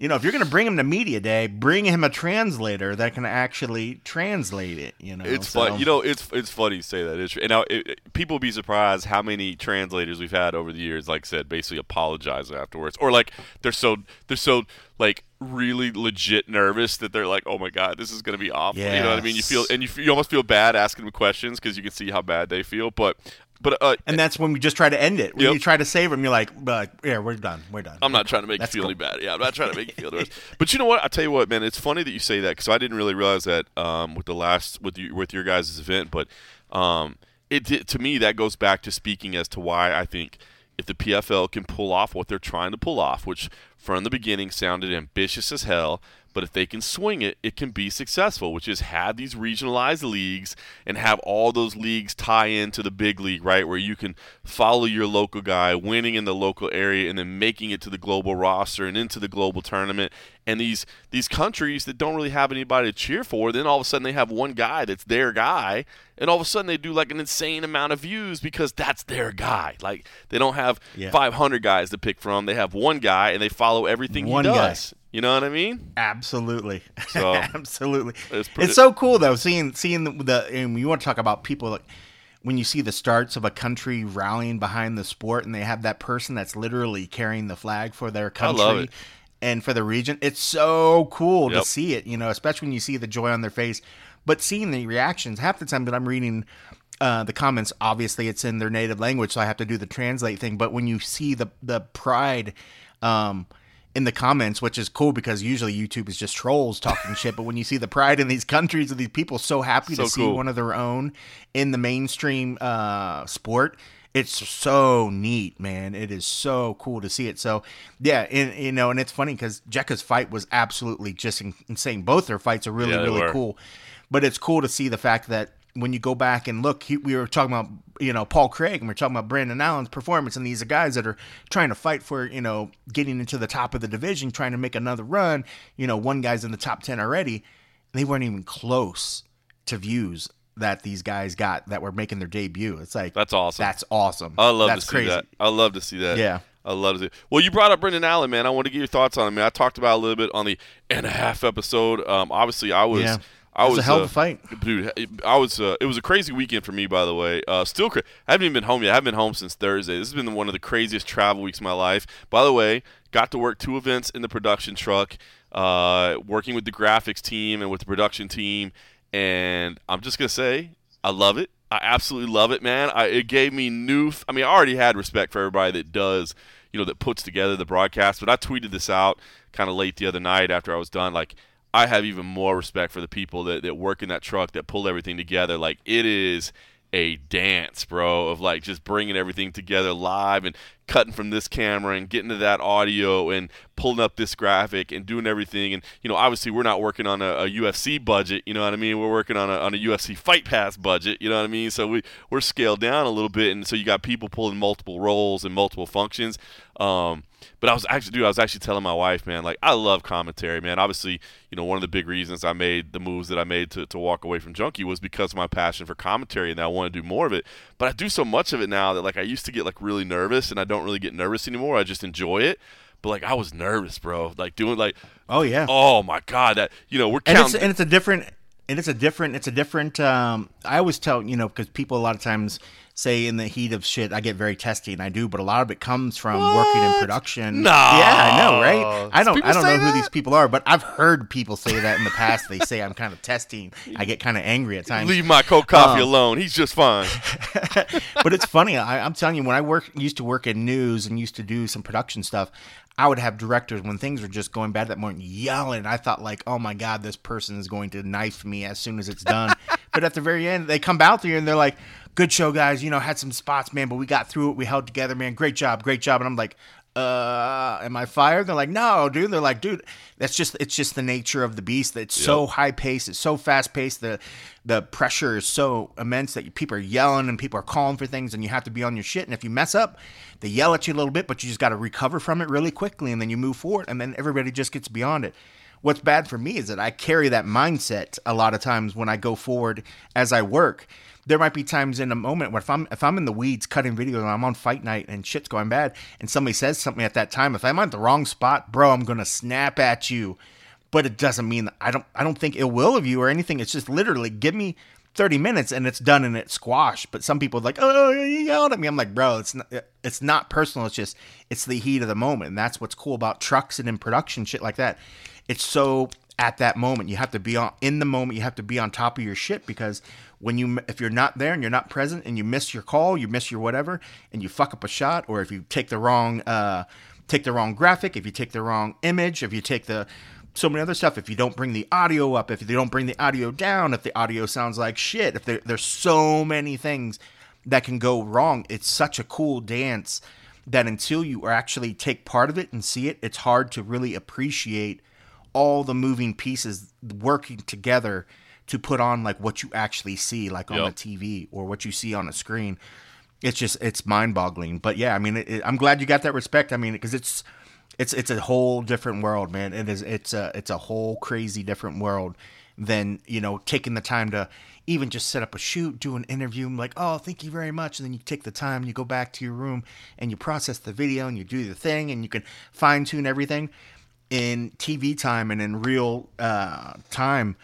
You know, if you're going to bring him to media day, bring him a translator that can actually translate it. You know, it's so. fun. You know, it's it's funny you say that. It's true. And now it, it, people be surprised how many translators we've had over the years. Like I said, basically apologize afterwards, or like they're so they're so like really legit nervous that they're like, oh my god, this is going to be awful. Yes. You know what I mean? You feel and you you almost feel bad asking them questions because you can see how bad they feel, but. But uh, and that's when we just try to end it. When yep. you try to save them, you're like, like, yeah, we're done. We're done. I'm not trying to make that's you feel cool. any bad. Yeah, I'm not trying to make you feel the worst. But you know what? I tell you what, man, it's funny that you say that because I didn't really realize that um, with the last with you, with your guys' event. But um, it to me that goes back to speaking as to why I think if the P F L can pull off what they're trying to pull off, which from the beginning sounded ambitious as hell. But if they can swing it, it can be successful, which is have these regionalized leagues and have all those leagues tie into the big league, right, where you can follow your local guy, winning in the local area, and then making it to the global roster and into the global tournament. And these these countries that don't really have anybody to cheer for, then all of a sudden they have one guy that's their guy, and all of a sudden they do like an insane amount of views because that's their guy. Like they don't have yeah. five hundred guys to pick from. They have one guy, and they follow everything one he does. Guy. You know what I mean? Absolutely. So, Absolutely. It's, pretty, it's so cool though, seeing seeing the, the and you want to talk about people like when you see the starts of a country rallying behind the sport and they have that person that's literally carrying the flag for their country I love it. and for the region. It's so cool yep. to see it, you know, especially when you see the joy on their face. But seeing the reactions, half the time that I'm reading uh, the comments, obviously it's in their native language, so I have to do the translate thing. But when you see the the pride um in the comments, which is cool because usually YouTube is just trolls talking shit. But when you see the pride in these countries of these people so happy so to see cool. one of their own in the mainstream uh, sport, it's so neat, man. It is so cool to see it. So yeah, and, you know, and it's funny because Jekka's fight was absolutely just insane. Both their fights are really, yeah, really were. cool. But it's cool to see the fact that when you go back and look, he, we were talking about, you know, Paul Craig, and we're talking about Brandon Allen's performance, and these are guys that are trying to fight for, you know, getting into the top of the division, trying to make another run. You know, one guy's in the top ten already. They weren't even close to views that these guys got that were making their debut. It's like, that's awesome. That's awesome. I love that's to see crazy. that. I love to see that. Yeah. I love to see it. Well, you brought up Brendan Allen, man. I want to get your thoughts on him. Man, I talked about it a little bit on the and a half episode. Um, obviously, I was. Yeah. I was a hell of uh, a fight, dude. I was. Uh, it was a crazy weekend for me, by the way. Uh, still, cra- I haven't even been home yet. I haven't been home since Thursday. This has been one of the craziest travel weeks of my life. By the way, got to work two events in the production truck, uh, working with the graphics team and with the production team, and I'm just gonna say, I love it. I absolutely love it, man. I, it gave me new. F- I mean, I already had respect for everybody that does, you know, that puts together the broadcast. But I tweeted this out kind of late the other night after I was done, like. I have even more respect for the people that, that work in that truck that pull everything together. Like, it is a dance, bro, of, like, just bringing everything together live and cutting from this camera and getting to that audio and pulling up this graphic and doing everything. And, you know, obviously we're not working on a, a U F C budget, you know what I mean? We're working on a, on a U F C Fight Pass budget, you know what I mean? So we, we're scaled down a little bit, and so you got people pulling multiple roles and multiple functions. Um, but I was actually, dude, I was actually telling my wife, man, like, I love commentary, man. Obviously, you know, one of the big reasons I made the moves that I made to, to walk away from Junkie was because of my passion for commentary, and I want to do more of it. But I do so much of it now that, like, I used to get, like, really nervous, and I don't really get nervous anymore. I just enjoy it. But, like, I was nervous, bro. Like, doing, like, oh, yeah. Oh, my God. That, you know, we're and counting. It's, and it's a different, and it's a different, it's a different, um, I always tell, you know, because people a lot of times say in the heat of shit, I get very testy, and I do, but a lot of it comes from what? working in production. No. Yeah, I know, right? I don't, People I don't know say who that? these people are, but I've heard people say that in the past. They say I'm kind of testing. I get kind of angry at times. Leave my cold coffee Um, alone. He's just fine. But it's funny. I, I'm telling you, when I work, used to work in news and used to do some production stuff, I would have directors when things were just going bad that morning yelling. I thought like, oh my God, this person is going to knife me as soon as it's done. But at the very end, they come out there and they're like, good show, guys. You know, had some spots, man, but we got through it. We held together, man. Great job. Great job. And I'm like, uh, am I fired? They're like, no, dude. They're like, dude, that's just, it's just the nature of the beast. It's Yep. so high paced. It's so fast paced. The, the pressure is so immense that people are yelling and people are calling for things, and you have to be on your shit. And if you mess up, they yell at you a little bit, but you just got to recover from it really quickly. And then you move forward, and then everybody just gets beyond it. what's bad for me is that I carry that mindset a lot of times when I go forward as I work. There might be times in a moment where if I'm if I'm in the weeds cutting video and I'm on fight night and shit's going bad and somebody says something at that time, if I'm at the wrong spot, bro, I'm gonna snap at you. But it doesn't mean that I don't I don't think ill will of you or anything. It's just literally give me thirty minutes and it's done and it's squashed. But some people are like, oh, you yelled at me. I'm like, bro, it's not it's not personal. It's just it's the heat of the moment. And that's what's cool about trucks and in production, shit like that. It's so at that moment. You have to be on in the moment. You have to be on top of your shit, because when you if you're not there and you're not present and you miss your call, you miss your whatever, and you fuck up a shot, or if you take the wrong uh, take the wrong graphic, if you take the wrong image, if you take the so many other stuff, if you don't bring the audio up, if you don't bring the audio down, if the audio sounds like shit, if there, there's so many things that can go wrong. It's such a cool dance that until you actually take part of it and see it, it's hard to really appreciate all the moving pieces working together to put on like what you actually see, like on yep. the T V or what you see on a screen. It's just, it's mind boggling. But yeah, I mean, it, it, I'm glad you got that respect. I mean, because it's, it's, it's a whole different world, man. It is, it's a, it's a whole crazy different world than, you know, taking the time to even just set up a shoot, do an interview. I'm like, oh, thank you very much. And then you take the time, you go back to your room and you process the video and you do the thing and you can fine tune everything. In T V time and in real uh, time,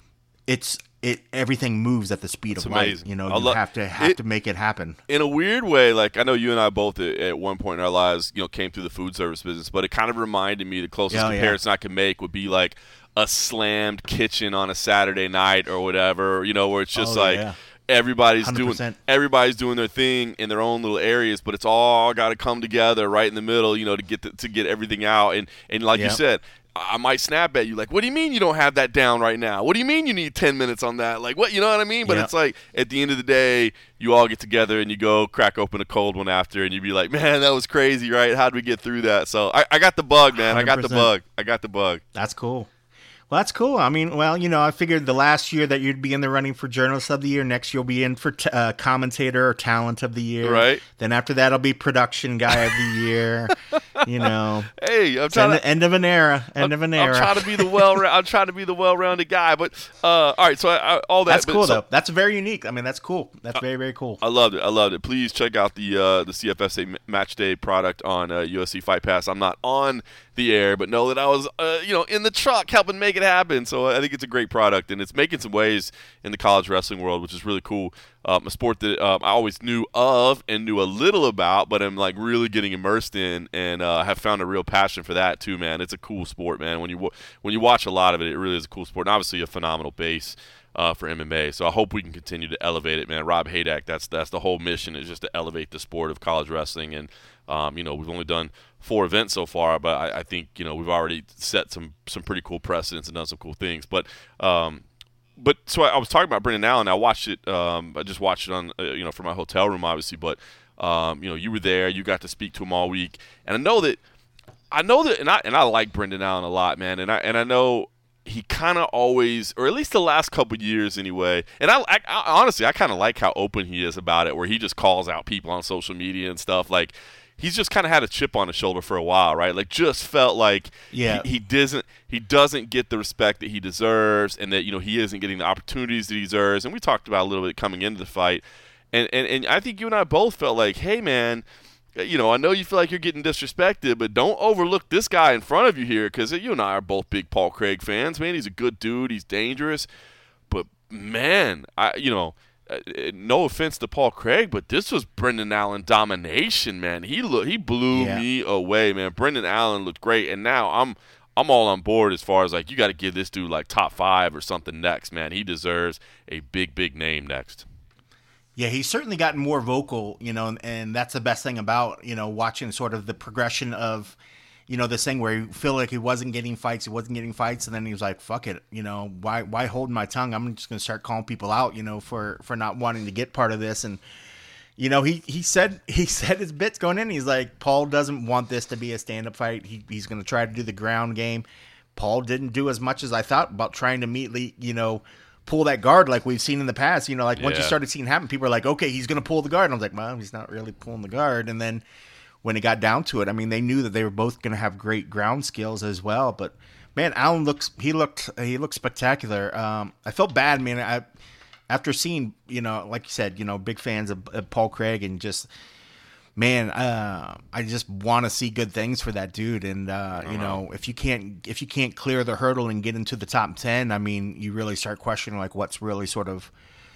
it's it everything moves at the speed it's of amazing. light. You know, I you lo- have to have it, to make it happen. In a weird way, like I know you and I both at, at one point in our lives, you know, came through the food service business, but it kind of reminded me the closest oh, comparison yeah. I could make would be like a slammed kitchen on a Saturday night or whatever, you know, where it's just oh, like yeah. everybody's one hundred percent. doing everybody's doing their thing in their own little areas, but it's all got to come together right in the middle, you know, to get the, to get everything out. And and like yep. you said, I might snap at you like, what do you mean you don't have that down right now? What do you mean you need ten minutes on that? Like, what, you know what I mean? But yep. it's like at the end of the day, you all get together and you go crack open a cold one after and you be like, man, that was crazy, right? How'd we get through that? So I, I got the bug, man. one hundred percent. I got the bug. I got the bug. That's cool. Well, that's cool. I mean, well, you know, I figured the last year that you'd be in the running for Journalist of the Year. Next, you'll be in for t- uh, Commentator or Talent of the Year. Right. Then after that, I'll be Production Guy of the Year. You know. Hey, I'm trying end, to end of an era. End I'm, of an era. I'm trying to be the well. I'm trying to be the well-rounded guy. But uh, all right, so I, I, all that. That's but, cool so, though. That's very unique. I mean, that's cool. That's very very cool. I loved it. I loved it. Please check out the uh, the C F S A Match Day product on uh, U S C Fight Pass. I'm not on the air, but know that I was, uh, you know, in the truck helping make it happen. So I think it's a great product, and it's making some waves in the college wrestling world, which is really cool. Um, a sport that um, I always knew of and knew a little about, but I'm like really getting immersed in, and uh, have found a real passion for that too, man. It's a cool sport, man. When you when you watch a lot of it, it really is a cool sport, and obviously a phenomenal base uh, for M M A. So I hope we can continue to elevate it, man. Rob Hadak, that's that's the whole mission, is just to elevate the sport of college wrestling. And um, you know, we've only done four events so far, but I, I think, you know, we've already set some some pretty cool precedents and done some cool things. But um, but so I, I was talking about Brendan Allen. I watched it. Um, I just watched it on uh, you know, from my hotel room, obviously. But um, you know, you were there. You got to speak to him all week, and I know that I know that, and I and I like Brendan Allen a lot, man. And I and I know he kind of always, or at least the last couple of years anyway. And I, I, I honestly, I kind of like how open he is about it, where he just calls out people on social media and stuff. Like, he's just kind of had a chip on his shoulder for a while, right? Like, just felt like yeah. he, he doesn't he doesn't get the respect that he deserves, and that, you know, he isn't getting the opportunities that he deserves. And we talked about a little bit coming into the fight, and and and I think you and I both felt like, hey, man, you know, I know you feel like you're getting disrespected, but don't overlook this guy in front of you here, because you and I are both big Paul Craig fans. Man, he's a good dude. He's dangerous, but man, I you know. Uh, no offense to Paul Craig, but this was Brendan Allen domination, man. He look, he blew yeah. me away, man. Brendan Allen looked great, and now I'm I'm all on board as far as like, you got to give this dude like top five or something next, man. He deserves a big, big name next. Yeah, he's certainly gotten more vocal, you know, and, and that's the best thing about, you know, watching sort of the progression of, you know, this thing where you feel like he wasn't getting fights, he wasn't getting fights, and then he was like, fuck it, you know, why why hold my tongue? I'm just going to start calling people out, you know, for, for not wanting to get part of this. And, you know, he, he said he said his bits going in. He's like, Paul doesn't want this to be a stand-up fight. He, he's going to try to do the ground game. Paul didn't do as much as I thought about trying to immediately, you know, pull that guard like we've seen in the past. You know, like once yeah. you started seeing it happen, people are like, okay, he's going to pull the guard. And I was like, well, he's not really pulling the guard. And then when it got down to it, I mean, they knew that they were both going to have great ground skills as well. But Man, Allen looks he looked he looked spectacular. Um, I felt bad, man. I after seeing, you know, like you said, you know, big fans of, of Paul Craig, and just man, uh, I just want to see good things for that dude. And uh, uh-huh. you know, if you can't if you can't clear the hurdle and get into the top ten, I mean, you really start questioning like what's really sort of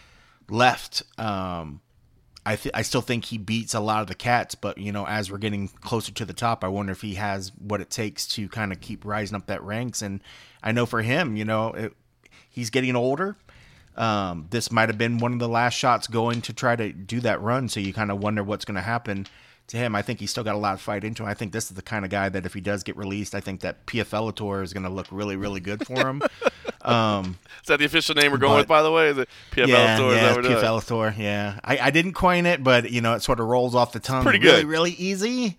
left. Um, I th- I still think he beats a lot of the cats, but you know, as we're getting closer to the top, I wonder if he has what it takes to kind of keep rising up that ranks. And I know for him, you know, it, he's getting older. Um, this might have been one of the last shots going to try to do that run. So you kind of wonder what's going to happen to him. I think he's still got a lot of fight into him. I think this is the kind of guy that if he does get released, I think that P F L Tour is going to look really, really good for him. Um, is that the official name we're going but, with, by the way? Is it P F L yeah, Tour? Yeah, is that P F L Tour, yeah. I, I didn't coin it, but, you know, it sort of rolls off the tongue. It's pretty really, good. really easy.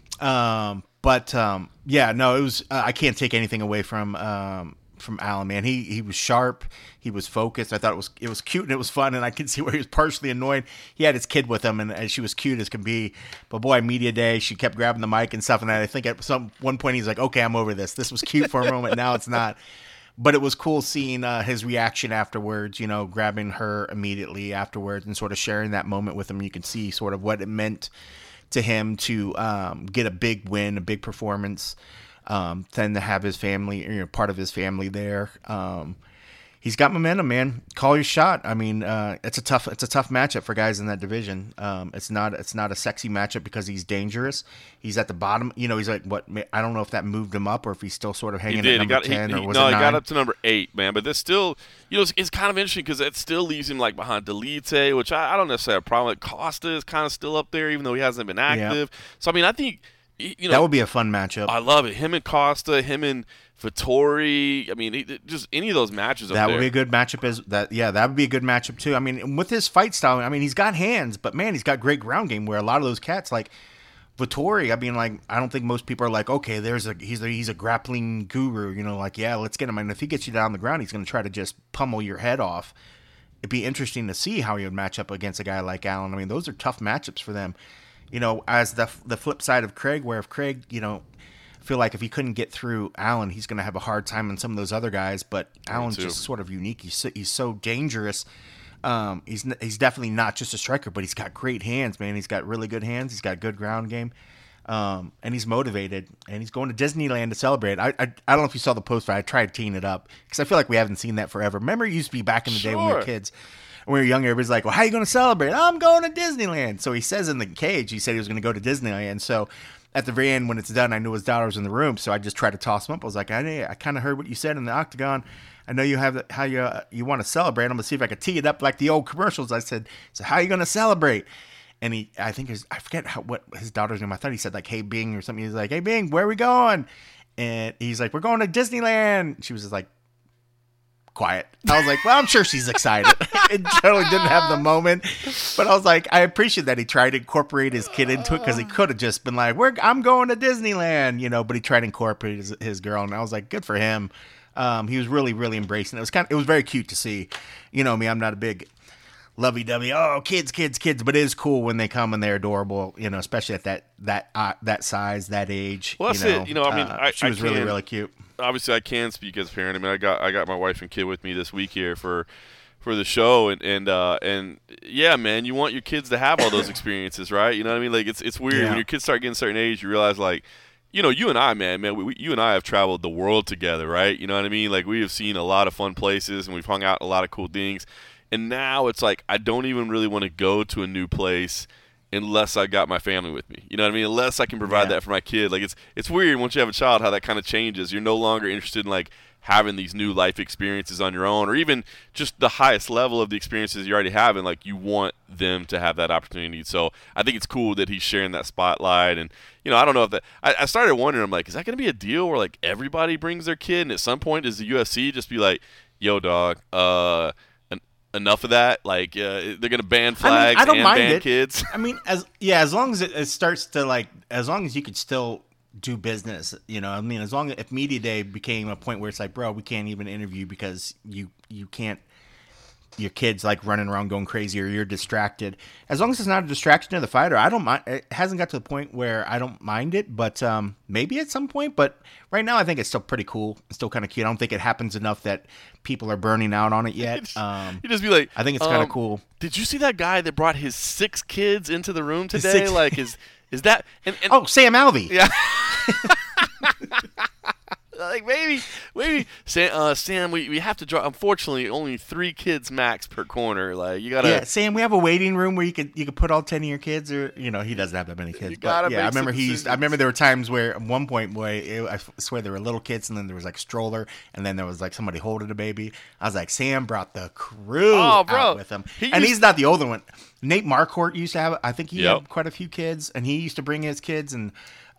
Um, but, um, yeah, no, it was, uh, I can't take anything away from, um, from Allen, man. He he was sharp. He was focused. I thought it was it was cute and it was fun, and I could see where he was partially annoyed. He had his kid with him, and, and she was cute as can be. But boy, media day, she kept grabbing the mic and stuff, and I think at some one point he's like, "Okay, I'm over this. This was cute for a moment. Now it's not." But it was cool seeing uh, his reaction afterwards. You know, grabbing her immediately afterwards and sort of sharing that moment with him. You can see sort of what it meant to him to um, get a big win, a big performance. Um, then to have his family, you know, part of his family there. Um, he's got momentum, man. Call your shot. I mean, uh, it's a tough, it's a tough matchup for guys in that division. Um, it's not, it's not a sexy matchup because he's dangerous. He's at the bottom. You know, he's like, what? I don't know if that moved him up or if he's still sort of hanging he did. at number he got, ten he, or he, was no, it he nine? got up to number eight, man. But that's still, you know, it's, it's kind of interesting because that still leaves him like behind Delite, which I, I don't necessarily have a problem with. Costa is kind of still up there, even though he hasn't been active. Yeah. So I mean, I think. You know, that would be a fun matchup. I love it. Him and Costa, him and Vettori. I mean, he, just any of those matches. Up that there. would be a good matchup. As that, yeah, that would be a good matchup too. I mean, with his fight style, I mean, he's got hands, but man, he's got great ground game. Where a lot of those cats, like Vettori, I mean, like I don't think most people are like, okay, there's a he's a, he's a grappling guru. You know, like yeah, let's get him. And if he gets you down on the ground, he's going to try to just pummel your head off. It'd be interesting to see how he would match up against a guy like Allen. I mean, those are tough matchups for them. You know, as the the flip side of Craig, where if Craig, you know, feel like if he couldn't get through Allen, he's going to have a hard time on some of those other guys. But Allen's just sort of unique. He's so, he's so dangerous. Um, he's he's definitely not just a striker, but he's got great hands, man. He's got really good hands. He's got good ground game, um, and he's motivated. And he's going to Disneyland to celebrate. I I, I don't know if you saw the post, but I tried teeing it up because I feel like we haven't seen that forever. Remember, it used to be back in the sure. day when we were kids. When we were younger, everybody's like, well, how are you going to celebrate? I'm going to Disneyland. So he says in the cage, he said he was going to go to Disneyland. So at the very end, when it's done, I knew his daughter was in the room. So I just tried to toss him up. I was like, I, I kind of heard what you said in the octagon. I know you have the, how you uh, you want to celebrate. I'm going to see if I could tee it up like the old commercials. I said, so how are you going to celebrate? And he, I think his, I forget how, what his daughter's name. I thought he said like, hey, Bing or something. He's like, hey, Bing, where are we going? And he's like, we're going to Disneyland. She was just like, quiet. I was like, well, I'm sure she's excited. It totally didn't have the moment, but I was like, I appreciate that he tried to incorporate his kid into it because he could have just been like, "We're I'm going to Disneyland," you know. But he tried to incorporate his, his girl, and I was like, good for him. Um, he was really, really embracing it. It was kind of, it was very cute to see. You know me, I'm not a big lovey-dovey. Oh, kids, kids, kids. But it is cool when they come and they're adorable. You know, especially at that that uh, that size, that age. Well, that's you know? it. You know, I mean, uh, I, she was I really, can, really cute. Obviously, I can speak as a parent. I mean, I got I got my wife and kid with me this week here for for the show, and and uh, and yeah, man, you want your kids to have all those experiences, right? You know what I mean? Like it's it's weird yeah. when your kids start getting a certain age, you realize like. You know, you and I, man, man, we, we, you and I have traveled the world together, right? You know what I mean? Like, we have seen a lot of fun places, and we've hung out a lot of cool things. And now it's like I don't even really want to go to a new place unless I got my family with me. You know what I mean? Unless I can provide yeah. that for my kid. Like, it's it's weird once you have a child how that kind of changes. You're no longer interested in, like, having these new life experiences on your own, or even just the highest level of the experiences you're already having. Like, you want them to have that opportunity. So I think it's cool that he's sharing that spotlight. And, you know, I don't know if that – I started wondering, I'm like, is that going to be a deal where, like, everybody brings their kid? And at some point, does the U F C just be like, yo, dog, uh – enough of that? Like, uh, they're going to ban flags I mean, I don't and mind ban it. kids? I mean, as yeah, as long as it, it starts to, like, as long as you could still do business, you know, I mean, as long as, if Media Day became a point where it's like, bro, we can't even interview because you, you can't your kids like running around going crazy or you're distracted. As long as it's not a distraction to the fighter, I don't mind. It hasn't got to the point where I don't mind it, but um, maybe at some point. But right now, I think it's still pretty cool. It's still kind of cute. I don't think it happens enough that people are burning out on it yet. Um, you just be like, I think it's kind of um, cool. Did you see that guy that brought his six kids into the room today? Six- Like, is is that? And, and, Oh, Sam Alvey. yeah. Like maybe, maybe Sam. Uh, Sam, we, we have to draw. Unfortunately, only three kids max per corner. Like you gotta. Yeah, Sam, we have a waiting room where you could you could put all ten of your kids, or you know he doesn't have that many kids. You But gotta yeah, I make some remember he. Used, I decisions. remember there were times where at one point, boy, it, I swear there were little kids, and then there was like stroller, and then there was like somebody holding a baby. I was like, Sam brought the crew Oh, bro. out with him, He and used- he's not the older one. Nate Marquardt used to have. I think he Yep. had quite a few kids, and he used to bring his kids, and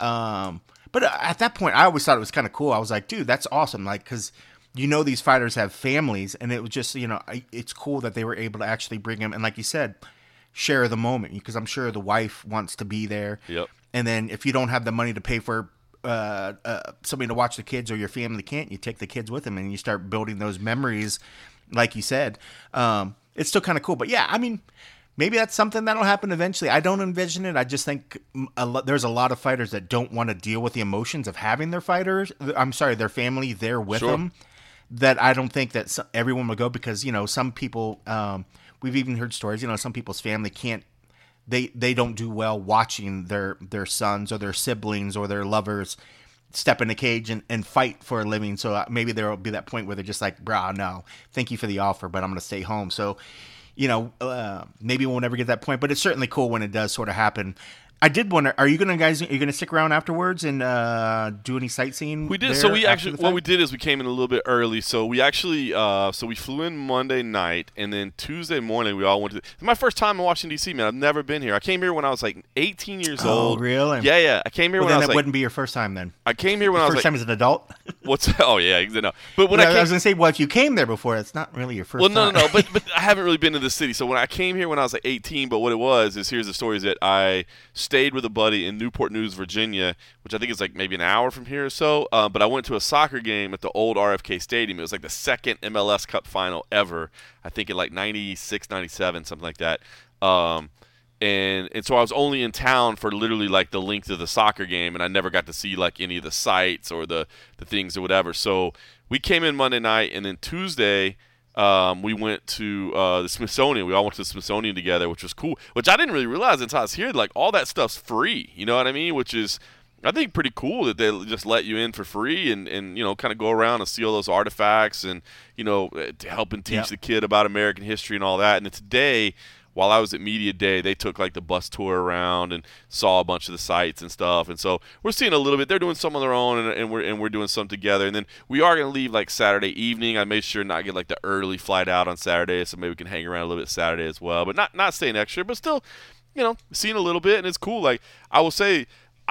um. But at that point, I always thought it was kind of cool. I was like, dude, that's awesome. Like, because you know these fighters have families, and it was just, you know, I- it's cool that they were able to actually bring them. And like you said, share the moment, because I'm sure the wife wants to be there. Yep. And then if you don't have the money to pay for uh, uh, somebody to watch the kids, or your family can't, you take the kids with them and you start building those memories, like you said. Um, it's still kind of cool. But yeah, I mean, maybe that's something that'll happen eventually. I don't envision it. I just think a lo- there's a lot of fighters that don't want to deal with the emotions of having their fighters. I'm sorry, their family there with Sure. them. That I don't think that s- everyone will go, because you know some people. Um, we've even heard stories. You know, some people's family can't. They they don't do well watching their their sons or their siblings or their lovers step in the cage and, and fight for a living. So uh, maybe there will be that point where they're just like, brah, no, thank you for the offer, but I'm going to stay home. So, you know, uh, maybe we'll never get that point, but it's certainly cool when it does sort of happen. I did wonder, are you going to guys, are you going to stick around afterwards and uh, do any sightseeing? We did. there So we after actually, the what fact? we did is we came in a little bit early. So we actually, uh, so we flew in Monday night, and then Tuesday morning we all went to. It's my first time in Washington D C, man. I've never been here. I came here when I was like eighteen years Oh, old. really? Yeah, yeah. I came here Well, when I then was it like. wouldn't be your first time then. I came here when I was First like. time as an adult? What's? Oh yeah, exa- no. But when I, I came, was going to say, well, if you came there before, it's not really your first well, no, time. no, no. But but I haven't really been to the city. So when I came here when I was like eighteen, but what it was is here's the story: is that I stayed with a buddy in Newport News, Virginia, which I think is like maybe an hour from here or so. Uh, but I went to a soccer game at the old R F K Stadium. It was like the second M L S Cup final ever. I think in like ninety-six, ninety-seven, something like that. Um, and and so I was only in town for literally like the length of the soccer game, and I never got to see like any of the sights or the the things or whatever. So we came in Monday night, and then Tuesday. Um, we went to uh, the Smithsonian. We all went to the Smithsonian together, which was cool. Which I didn't really realize until I was here. Like all that stuff's free. You know what I mean? Which is, I think, pretty cool that they just let you in for free and, and you know kind of go around and see all those artifacts and you know to help and teach Yep. the kid about American history and all that. And then today, while I was at Media Day, they took like the bus tour around and saw a bunch of the sites and stuff. And so we're seeing a little bit. They're doing some on their own, and, and we're and we're doing some together. And then we are going to leave like Saturday evening. I made sure not to get like the early flight out on Saturday, so maybe we can hang around a little bit Saturday as well. But not not staying extra, but still, you know, seeing a little bit, and it's cool. Like I will say.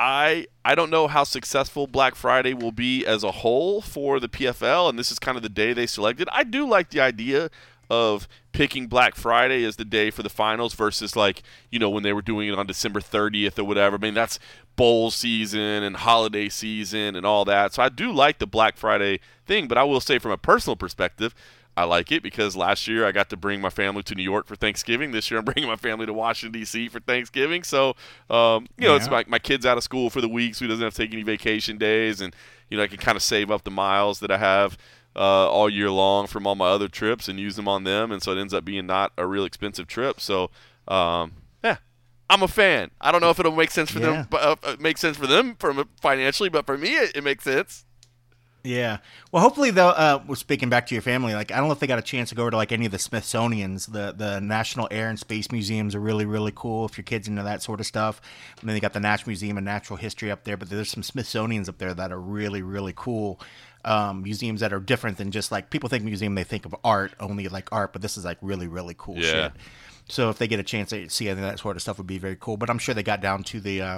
I I don't know how successful Black Friday will be as a whole for the P F L, and this is kind of the day they selected. I do like the idea of picking Black Friday as the day for the finals versus like, you know, when they were doing it on December thirtieth or whatever. I mean, that's bowl season and holiday season and all that. So I do like the Black Friday thing, but I will say from a personal perspective, I like it because last year I got to bring my family to New York for Thanksgiving. This year I'm bringing my family to Washington, D C for Thanksgiving. So, um, you know, it's Yeah. like my kid's out of school for the week, so he doesn't have to take any vacation days. And, you know, I can kind of save up the miles that I have uh, all year long from all my other trips and use them on them. And so it ends up being not a real expensive trip. So, um, yeah, I'm a fan. I don't know if it'll make sense for Yeah. them, uh, uh, make sense for them from financially, but for me, it, it makes sense. Yeah. Well, hopefully, though, uh, we're speaking back to your family. Like, I don't know if they got a chance to go over to like any of the Smithsonian's. The the National Air and Space Museums are really really cool if your kids into that sort of stuff. And then they got the National Museum of Natural History up there, but there's some Smithsonian's up there that are really really cool. Um, museums that are different than just like people think museum, they think of art only like art, but this is like really really cool Yeah. shit. So if they get a chance to see any of that sort of stuff, would be very cool. But I'm sure they got down to the uh,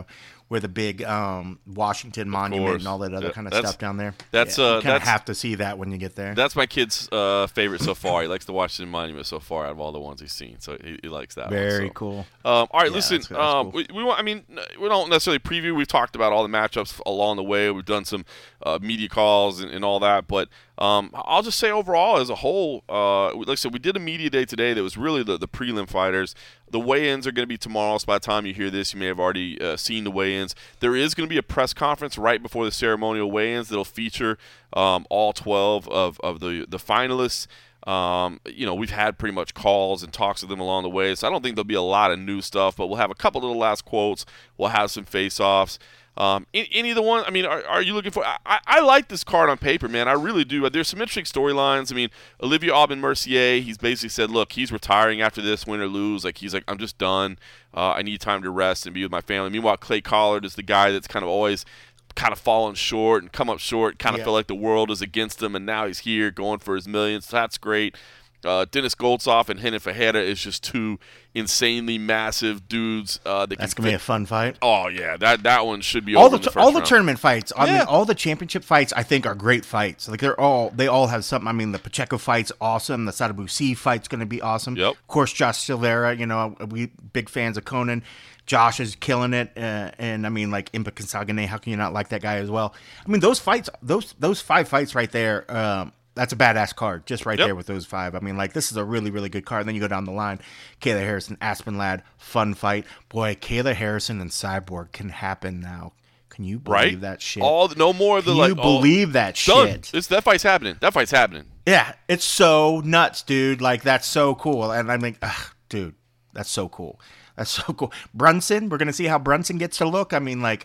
with a big um, Washington Monument course. and all that other Yeah, kind of that's- stuff down there. that's, yeah, uh, you kind of that's- have to see that when you get there. That's my kid's uh, favorite so far. He likes the Washington Monument so far out of all the ones he's seen. So he, he likes that Very one. So. cool. Um, all right, Yeah, listen. that's- that's um, cool. we, we want. I mean, we don't necessarily preview. We've talked about all the matchups along the way. We've done some uh, media calls and, and all that. But um, I'll just say overall, as a whole, uh, like I said, we did a media day today that was really the, the prelim fighters. The weigh-ins are going to be tomorrow. So by the time you hear this, you may have already uh, seen the weigh-ins. There is going to be a press conference right before the ceremonial weigh-ins that'll feature um, all twelve of, of the, the finalists. Um, you know, we've had pretty much calls and talks with them along the way, so I don't think there'll be a lot of new stuff, but we'll have a couple little last quotes. We'll have some face-offs. Um, any, any of the ones, I mean, are, are you looking for? I, I like this card on paper, man. I really do. There's some interesting storylines. I mean, Olivier Aubin-Mercier, he's basically said, look, he's retiring after this, win or lose. Like, he's like, I'm just done. Uh, I need time to rest and be with my family. Meanwhile, Clay Collard is the guy that's kind of always kind of fallen short and come up short, kind of Yeah. feel like the world is against him, and now he's here going for his millions. So that's great. Uh, Dennis Goldsoff and Renan Ferreira is just two insanely massive dudes. Uh, that That's can gonna be a fit- fun fight. Oh yeah, that that one should be All over the in the t- first all the round. tournament fights. I Yeah. mean, all the championship fights. I think are great fights. Like they're all they all have something. I mean, the Pacheco fight's awesome. The Sadabusi fight's going to be awesome. Yep. Of course, Josh Silveira. You know, we big fans of Conan. Josh is killing it, uh, and I mean, like Impa Kansagane. How can you not like that guy as well? I mean, those fights, those those five fights right there. Um, that's a badass card, just right Yep. there with those five. I mean, like this is a really, really good card. Then you go down the line, Kayla Harrison, Aspen Ladd, fun fight. Boy, Kayla Harrison and Cyborg can happen now. Can you believe right? that shit? All the, no more of the Can like. you oh, believe that done. shit? This that fight's happening. That fight's happening. Yeah, it's so nuts, dude. Like that's so cool. And I'm like, ugh, dude, that's so cool. That's so cool. Brunson, we're gonna see how Brunson gets to look. I mean, like,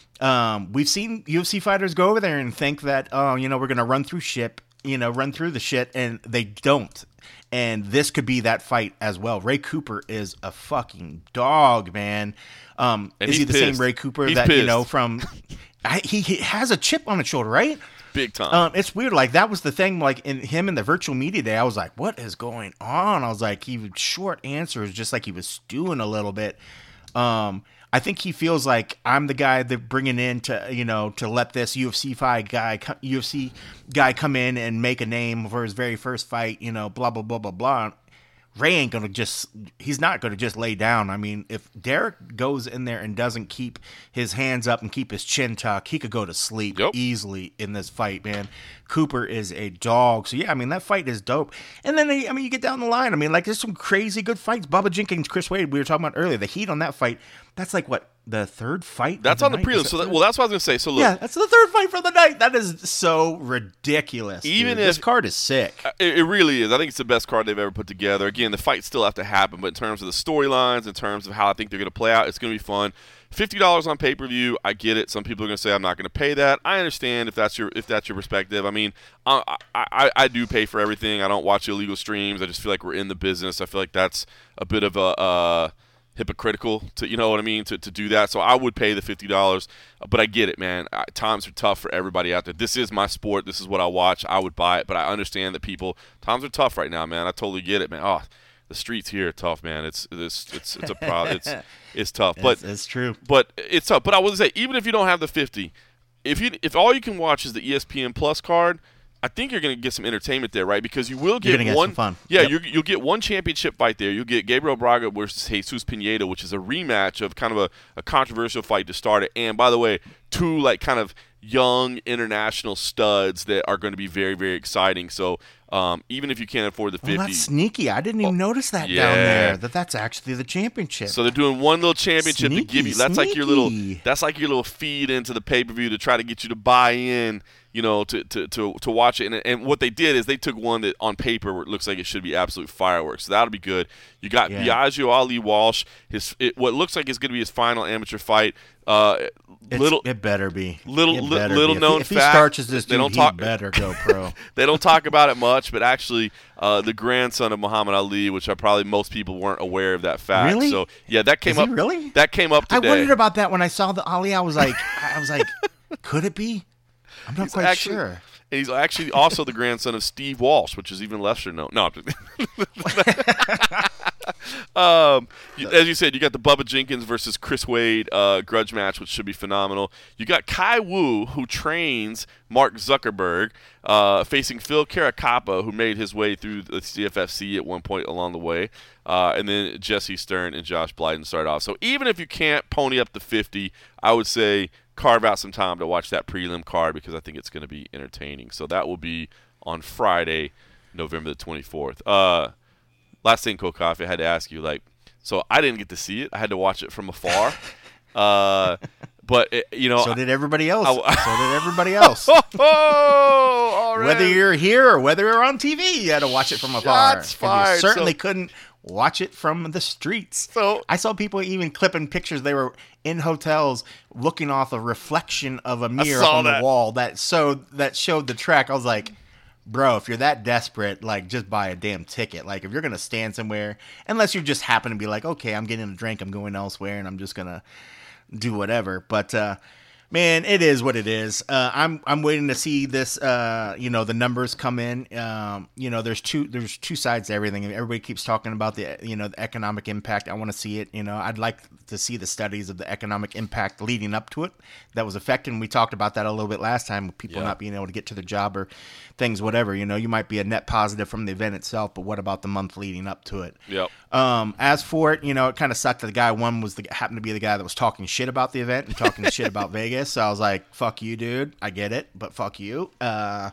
um, we've seen U F C fighters go over there and think that, oh, you know, we're gonna run through shit, you know, run through the shit, and they don't. And this could be that fight as well. Ray Cooper is a fucking dog, man. Um, And is he's he the pissed. same Ray Cooper He's that you pissed. know from? I, he, he has a chip on his shoulder, right? Big time. Um, it's weird. Like that was the thing. Like in him in the virtual media day, I was like, "What is going on?" I was like, he would short answers, just like he was stewing a little bit. Um, I think he feels like I'm the guy that bringing in to you know to let this U F C fight guy co- U F C guy come in and make a name for his very first fight. You know, blah blah blah blah blah. Ray ain't gonna just he's not gonna just lay down. I mean, if Derek goes in there and doesn't keep his hands up and keep his chin tucked, he could go to sleep Yep. easily in this fight, man. Cooper is a dog. So yeah, I mean that fight is dope. And then I mean you get down the line. I mean, like there's some crazy good fights. Bubba Jenkins, Chris Wade, we were talking about earlier. The heat on that fight, that's like what, the third fight? That's of on the night? Is prelim. that So that, third? well, that's what I was gonna say. So look, Yeah, that's the third fight for the night. That is so ridiculous. Even dude. this if- card is sick. It, it really is. I think it's the best card they've ever put together. Again, the fights still have to happen, but in terms of the storylines, in terms of how I think they're going to play out, it's going to be fun. Fifty dollars on pay per view. I get it. Some people are going to say I'm not going to pay that. I understand if that's your if that's your perspective. I mean, I, I I I do pay for everything. I don't watch illegal streams. I just feel like we're in the business. I feel like that's a bit of a. Uh, hypocritical to you know what I mean to, to do that. So I would pay the fifty dollars, but I get it, man. I, times are tough for everybody out there. This is my sport. This is what I watch. I would buy it, but I understand that people times are tough right now, man. I totally get it, man. Oh, the streets here are tough, man. It's it's it's it's a problem. It's it's tough, but it's, it's true. but it's tough. But I will say, even if you don't have the fifty, if you if all you can watch is the E S P N Plus card, I think you're going to get some entertainment there, right? Because you will get You're gonna get one some fun. Yeah, Yep. you you'll get one championship fight there. You'll get Gabriel Braga versus Jesus Pineda, which is a rematch of kind of a, a controversial fight to start it. And by the way, two like kind of young international studs that are going to be very very exciting. So um, even if you can't afford the Well, fifty, that's sneaky. I didn't even notice that yeah. down there. That that's actually the championship. so they're doing one little championship to give you. Sneaky, That's like your little. sneaky. That's like your little feed into the pay per view to try to get you to buy in. You know, to, to, to, to watch it. And, and what they did is they took one that on paper it looks like it should be absolute fireworks. So that'll be good. You got Yeah. Biagio Ali Walsh. His it, what looks like is going to be his final amateur fight. Uh, It's- little it better be. little- It li- better little be. known if he, fact, If he starches this they dude, don't he talk- better go pro. they don't talk about it much, but actually, uh, the grandson of Muhammad Ali, which I probably most people weren't aware of that fact. Really? So yeah, that came Is he up. really? That came up I today. wondered about that when I saw the Ali. I was like, I was like, could it be? I'm not He's quite actually- sure. And he's actually also the grandson of Steve Walsh, which is even lesser known. No, I'm just- um, you, as you said, you got the Bubba Jenkins versus Chris Wade uh, grudge match, which should be phenomenal. You got Kai Wu, who trains Mark Zuckerberg, uh, facing Phil Caracappa, who made his way through the C F F C at one point along the way. Uh, and then Jesse Stern and Josh Blyden start off. So even if you can't pony up the fifty, I would say carve out some time to watch that prelim card because I think it's going to be entertaining. So that will be on Friday, November the twenty-fourth. Uh, last thing, Cold Coffee, I had to ask you, like, so I didn't get to see it. I had to watch it from afar. uh, but, it, you know. So did everybody else. I, so did everybody else. oh, whether you're here or whether you're on T V, you had to watch it from afar. Shots fired. You certainly so, couldn't watch it from the streets. So I saw people even clipping pictures. They were in hotels looking off a reflection of a mirror on that. the wall that so that showed the track. I was like, bro, if you're that desperate, like, just buy a damn ticket. Like, if you're gonna stand somewhere, unless you just happen to be like, okay, I'm getting a drink, I'm going elsewhere, and I'm just gonna do whatever. But uh man, it is what it is. Uh, I'm I'm waiting to see this. Uh, you know, the numbers come in. Um, you know, there's two there's two sides to everything. Everybody keeps talking about the you know the economic impact. I want to see it. You know, I'd like to see the studies of the economic impact leading up to it that was affecting. We talked about that a little bit last time. With people yeah. not being able to get to their job or things, whatever. You know, you might be a net positive from the event itself, but what about the month leading up to it? Yep. Um, as for it, you know, it kind of sucked that the guy one was the happened to be the guy that was talking shit about the event and talking shit about Vegas. So I was like, fuck you, dude. I get it, but fuck you. Uh,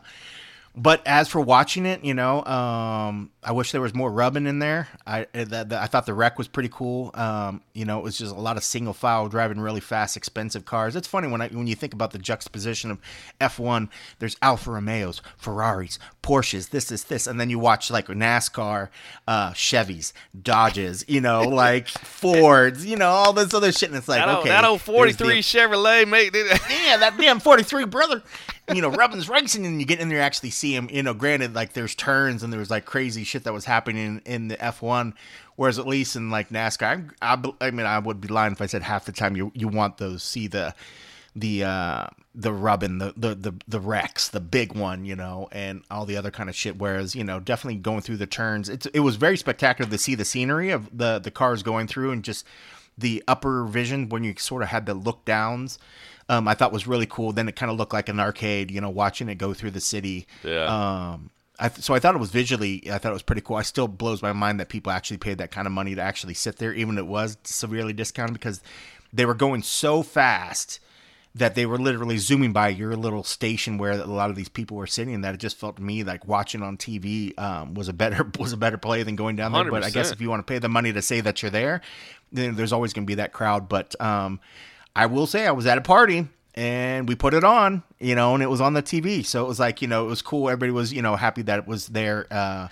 but as for watching it, you know, um, I wish there was more rubbing in there. I the, the, I thought the wreck was pretty cool. Um, you know, it was just a lot of single file driving really fast, expensive cars. It's funny when I, when you think about the juxtaposition of F one. There's Alfa Romeos, Ferraris, Porsches, this is this, and then you watch like NASCAR, uh, Chevys, Dodges, you know, like Fords, you know, all this other shit. And it's like, that okay, that old forty-three the, Chevrolet, mate. yeah, that damn forty-three, brother. You know, Rubbin's racing, and you get in there, actually see him. You know, granted, like there's turns and there was like crazy shit that was happening in, in the F one, whereas at least in like NASCAR, I, I, I mean, I would be lying if I said half the time you you want those see the the uh, the rubbin, the, the the the wrecks, the big one, you know, and all the other kind of shit. Whereas you know, definitely going through the turns, it's it was very spectacular to see the scenery of the the cars going through and just the upper vision when you sort of had the look downs. Um, I thought was really cool. Then it kind of looked like an arcade, you know, watching it go through the city. Yeah. Um, I th- so I thought it was visually, I thought it was pretty cool. I still blows my mind that people actually paid that kind of money to actually sit there, even if it was severely discounted, because they were going so fast that they were literally zooming by your little station where a lot of these people were sitting. That it just felt to me like watching on T V um, was a better was a better play than going down there. one hundred percent. But I guess if you want to pay the money to say that you're there, then there's always going to be that crowd. But um, I will say I was at a party and we put it on, you know, and it was on the T V. So it was like, you know, it was cool. Everybody was, you know, happy that it was there uh,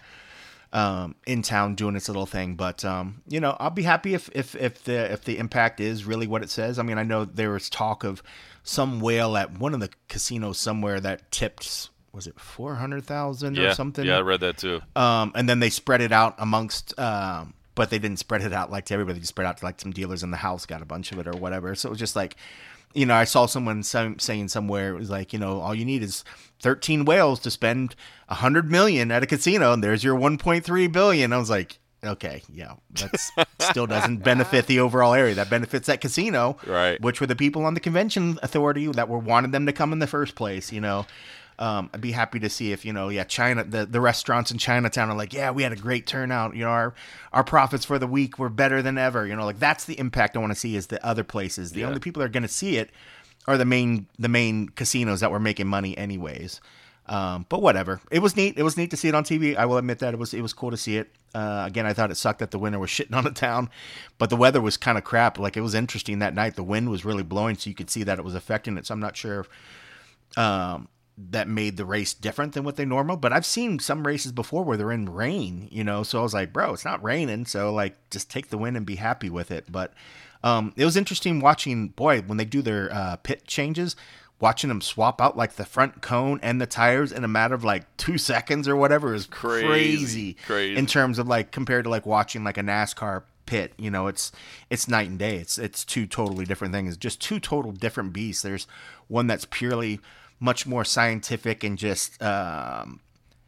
um, in town doing its little thing. But, um, you know, I'll be happy if, if, if the if the impact is really what it says. I mean, I know there was talk of some whale at one of the casinos somewhere that tipped, was it four hundred thousand yeah, or something? Yeah, I read that too. Um, and then they spread it out amongst um, but they didn't spread it out like to everybody. They spread out to like some dealers in the house got a bunch of it or whatever. So it was just like, you know, I saw someone some, saying somewhere, it was like, you know, all you need is thirteen whales to spend one hundred million at a casino, and there's your one point three billion. I was like, okay, yeah, that still doesn't benefit the overall area. That benefits that casino, right? Which were the people on the convention authority that were wanted them to come in the first place, you know. Um, I'd be happy to see if, you know, yeah, China, the, the restaurants in Chinatown are like, yeah, we had a great turnout. You know, our, our profits for the week were better than ever. You know, like that's the impact I want to see is the other places. The yeah. only people that are going to see it are the main, the main casinos that were making money anyways. Um, but whatever. It was neat. It was neat to see it on T V. I will admit that it was, it was cool to see it. Uh, again, I thought it sucked that the winter was shitting on the town, but the weather was kind of crap. Like it was interesting that night. The wind was really blowing, so you could see that it was affecting it. So I'm not sure if, um, that made the race different than what they normal, but I've seen some races before where they're in rain, you know, so I was like, bro, it's not raining. So like, just take the win and be happy with it. But, um, it was interesting watching, boy, when they do their, uh, pit changes, watching them swap out like the front cone and the tires in a matter of like two seconds or whatever is crazy, crazy, crazy. In terms of like, compared to like watching like a NASCAR pit, you know, it's, it's night and day. It's, it's two totally different things, just two total different beasts. There's one that's purely much more scientific and just um,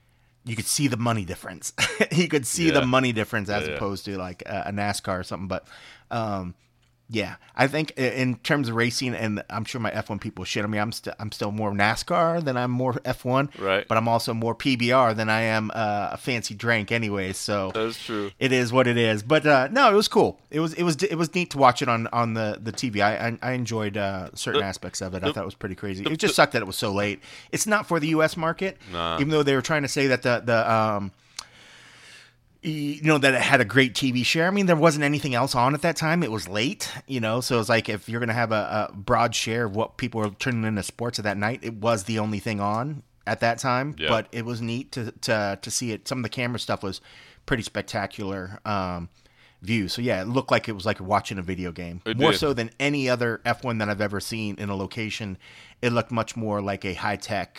you could see the money difference. You could see Yeah. the money difference as Yeah, yeah. opposed to like a, a NASCAR or something. But um, yeah, I think i- in terms of racing, and I'm sure my F one people shit on me. I'm still I'm still more NASCAR than I'm more F one. Right. But I'm also more P B R than I am uh, a fancy drink, anyway. So That's true. it is what it is. But uh, no, it was cool. It was it was it was neat to watch it on, on the, the T V. I I, I enjoyed uh, certain The- aspects of it. I the- thought it was pretty crazy. It just sucked that it was so late. It's not for the U S market, Nah. even though they were trying to say that the the um, you know, that it had a great T V share. I mean, there wasn't anything else on at that time. It was late, you know, so it's like if you're going to have a, a broad share of what people were turning into sports at that night, it was the only thing on at that time. Yeah. But it was neat to, to to see it. Some of the camera stuff was pretty spectacular um, view. So yeah, it looked like it was like watching a video game. It More did. so than any other F one that I've ever seen in a location. It looked much more like a high tech,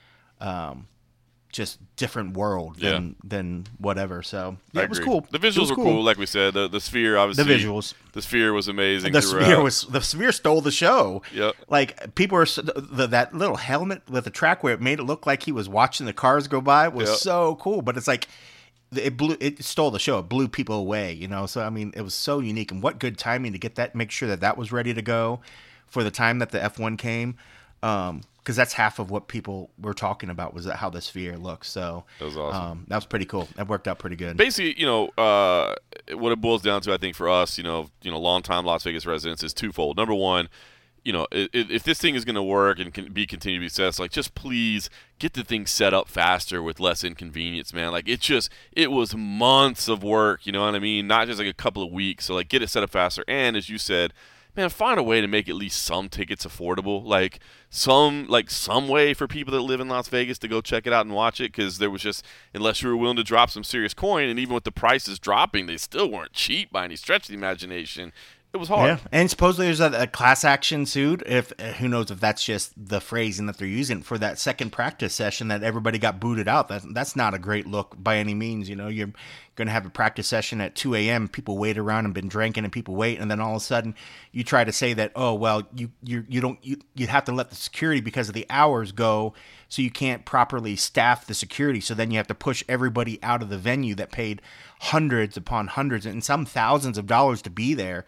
um, just different world than than whatever. So yeah, I it was agree. cool. The It visuals was were cool. like we said. The the sphere, obviously. The visuals. The sphere was amazing. The throughout. sphere was the sphere stole the show. Yep. Like people were s- the, that little helmet with the track where it made it look like he was watching the cars go by was Yep. so cool. But it's like it blew it stole the show. It blew people away. You know. So I mean, it was so unique, and what good timing to get that. Make sure that that was ready to go for the time that the F one came. Um, because that's half of what people were talking about was how the sphere looks. So That was awesome. Um, that was pretty cool. That worked out pretty good. Basically, you know, uh, what it boils down to, I think, for us, you know, you know, longtime Las Vegas residents, is twofold. Number one, you know, if, if this thing is going to work and can be continue to be successful, like, just please get the thing set up faster with less inconvenience, man. Like, it just, it was months of work, you know what I mean? Not just like a couple of weeks. So, like, get it set up faster. And as you said, man, find a way to make at least some tickets affordable. Like some, like some way for people that live in Las Vegas to go check it out and watch it. Because there was just, unless you were willing to drop some serious coin, and even with the prices dropping, they still weren't cheap by any stretch of the imagination. It was hard. Yeah, and supposedly there's a, a class action suit. If uh, who knows if that's just the phrasing that they're using for that second practice session that everybody got booted out. That that's not a great look by any means. You know, you're going to have a practice session at two a.m. People wait around and been drinking, and people wait, and then all of a sudden you try to say that, oh well, you you you don't you you have to let the security because of the hours go, so you can't properly staff the security. So then you have to push everybody out of the venue that paid hundreds upon hundreds and some thousands of dollars to be there.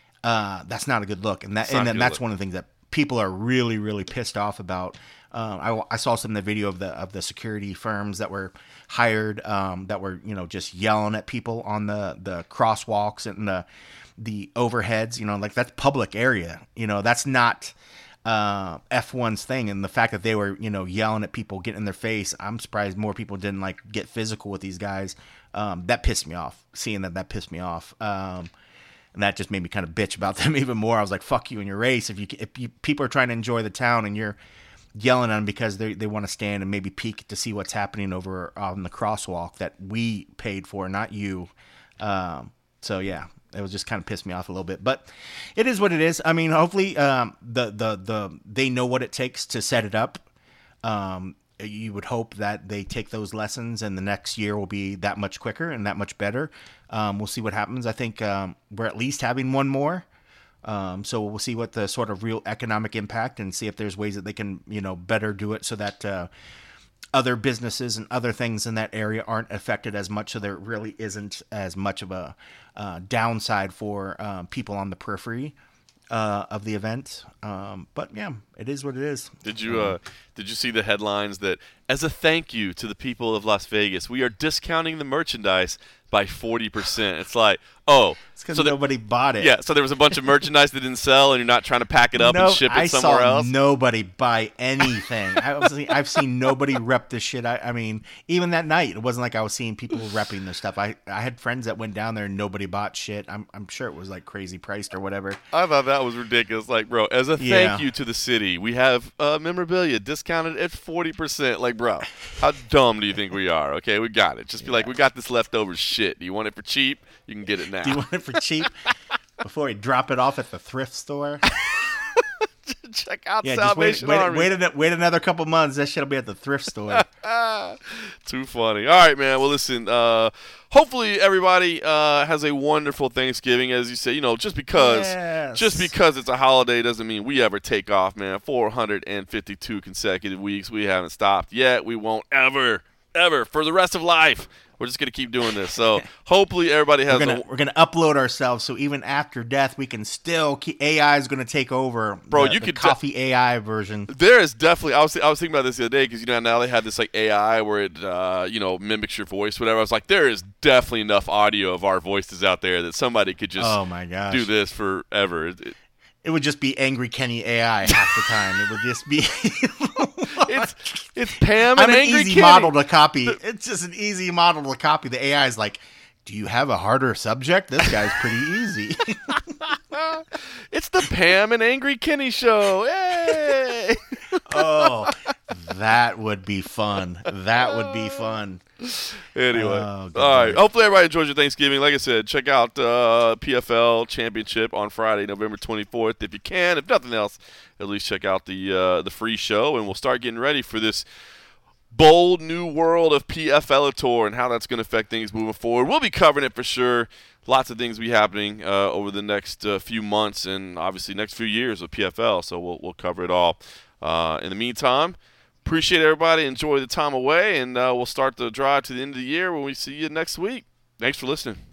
Uh, that's not a good look, and that It's not and a then good that's look. one of the things that people are really really pissed off about. Um, I, I saw some of the video of the of the security firms that were hired um, that were you know just yelling at people on the the crosswalks and the the overheads. You know, like that's public area. You know, that's not uh, F one's thing, and the fact that they were you know yelling at people, getting in their face. I'm surprised more people didn't like get physical with these guys. Um, that pissed me off. Seeing that, that pissed me off. Um, And that just made me kind of bitch about them even more. I was like, "Fuck you and your race." If you if you, people are trying to enjoy the town and you're yelling at them because they they want to stand and maybe peek to see what's happening over on the crosswalk that we paid for, not you. Um, so yeah, it was just kind of pissed me off a little bit. But it is what it is. I mean, hopefully um, the the the they know what it takes to set it up. Um, you would hope that they take those lessons and the next year will be that much quicker and that much better. Um, we'll see what happens. I think um, we're at least having one more. Um, so we'll see what the sort of real economic impact and see if there's ways that they can, you know, better do it so that uh, other businesses and other things in that area aren't affected as much. So there really isn't as much of a uh, downside for uh, people on the periphery uh, of the event. Um, but yeah, it is what it is. Did you uh, did you see the headlines that, as a thank you to the people of Las Vegas, we are discounting the merchandise by forty percent? It's like, oh, It's because so the- nobody bought it. yeah, so there was a bunch of merchandise that didn't sell, and you're not trying to pack it up No, and ship it I somewhere saw else. nobody buy anything. I was, I've seen nobody rep this shit. I, I mean, even that night, it wasn't like I was seeing people repping this stuff. I, I had friends that went down there and nobody bought shit. I'm, I'm sure it was like crazy priced or whatever. I thought that was ridiculous. Like, bro, as a Yeah. thank you to the city, we have uh, memorabilia discounted at forty percent. Like, bro, how dumb do you think we are? Okay, we got it. Just be like, we got this leftover shit. Do you want it for cheap? You can get it now. Do you want it for cheap before you drop it off at the thrift store? Check out Yeah, just wait, Salvation wait, Army. wait, an- wait another couple months. That shit'll be at the thrift store. Too funny. All right, man. Well, listen. Uh, hopefully, everybody uh, has a wonderful Thanksgiving. As you say, you know, just because, Yes. just because it's a holiday doesn't mean we ever take off, man. four hundred fifty-two consecutive weeks. We haven't stopped yet. We won't ever. forever, for the rest of life. We're just gonna keep doing this. So hopefully everybody has. We're gonna, a, we're gonna upload ourselves, so even after death, we can still keep. A I is gonna take over. Bro, the, you the could coffee de- A I version. There is definitely. I was I was thinking about this the other day because you know now they have this like A I where it uh, you know mimics your voice, whatever. I was like, there is definitely enough audio of our voices out there that somebody could just oh my gosh. do this forever. It, it, It would just be Angry Kenny A I half the time. It would just be. it's it's Pam and I'm an Angry easy Kenny. model to copy. It's just an easy model to copy. The A I is like, do you have a harder subject? This guy's pretty easy. It's the Pam and Angry Kenny show. Yay! Oh, that would be fun. That would be fun. Anyway, Oh, good all right. Lord. Hopefully everybody enjoys your Thanksgiving. Like I said, check out uh, P F L Championship on Friday, November twenty-fourth, if you can. If nothing else, at least check out the uh, the free show, and we'll start getting ready for this bold new world of P F L Tour and how that's going to affect things moving forward. We'll be covering it for sure. Lots of things will be happening uh, over the next uh, few months and obviously next few years with P F L. So we'll we'll cover it all. Uh, in the meantime, appreciate everybody. Enjoy the time away, and uh, we'll start the drive to the end of the year when we see you next week. Thanks for listening.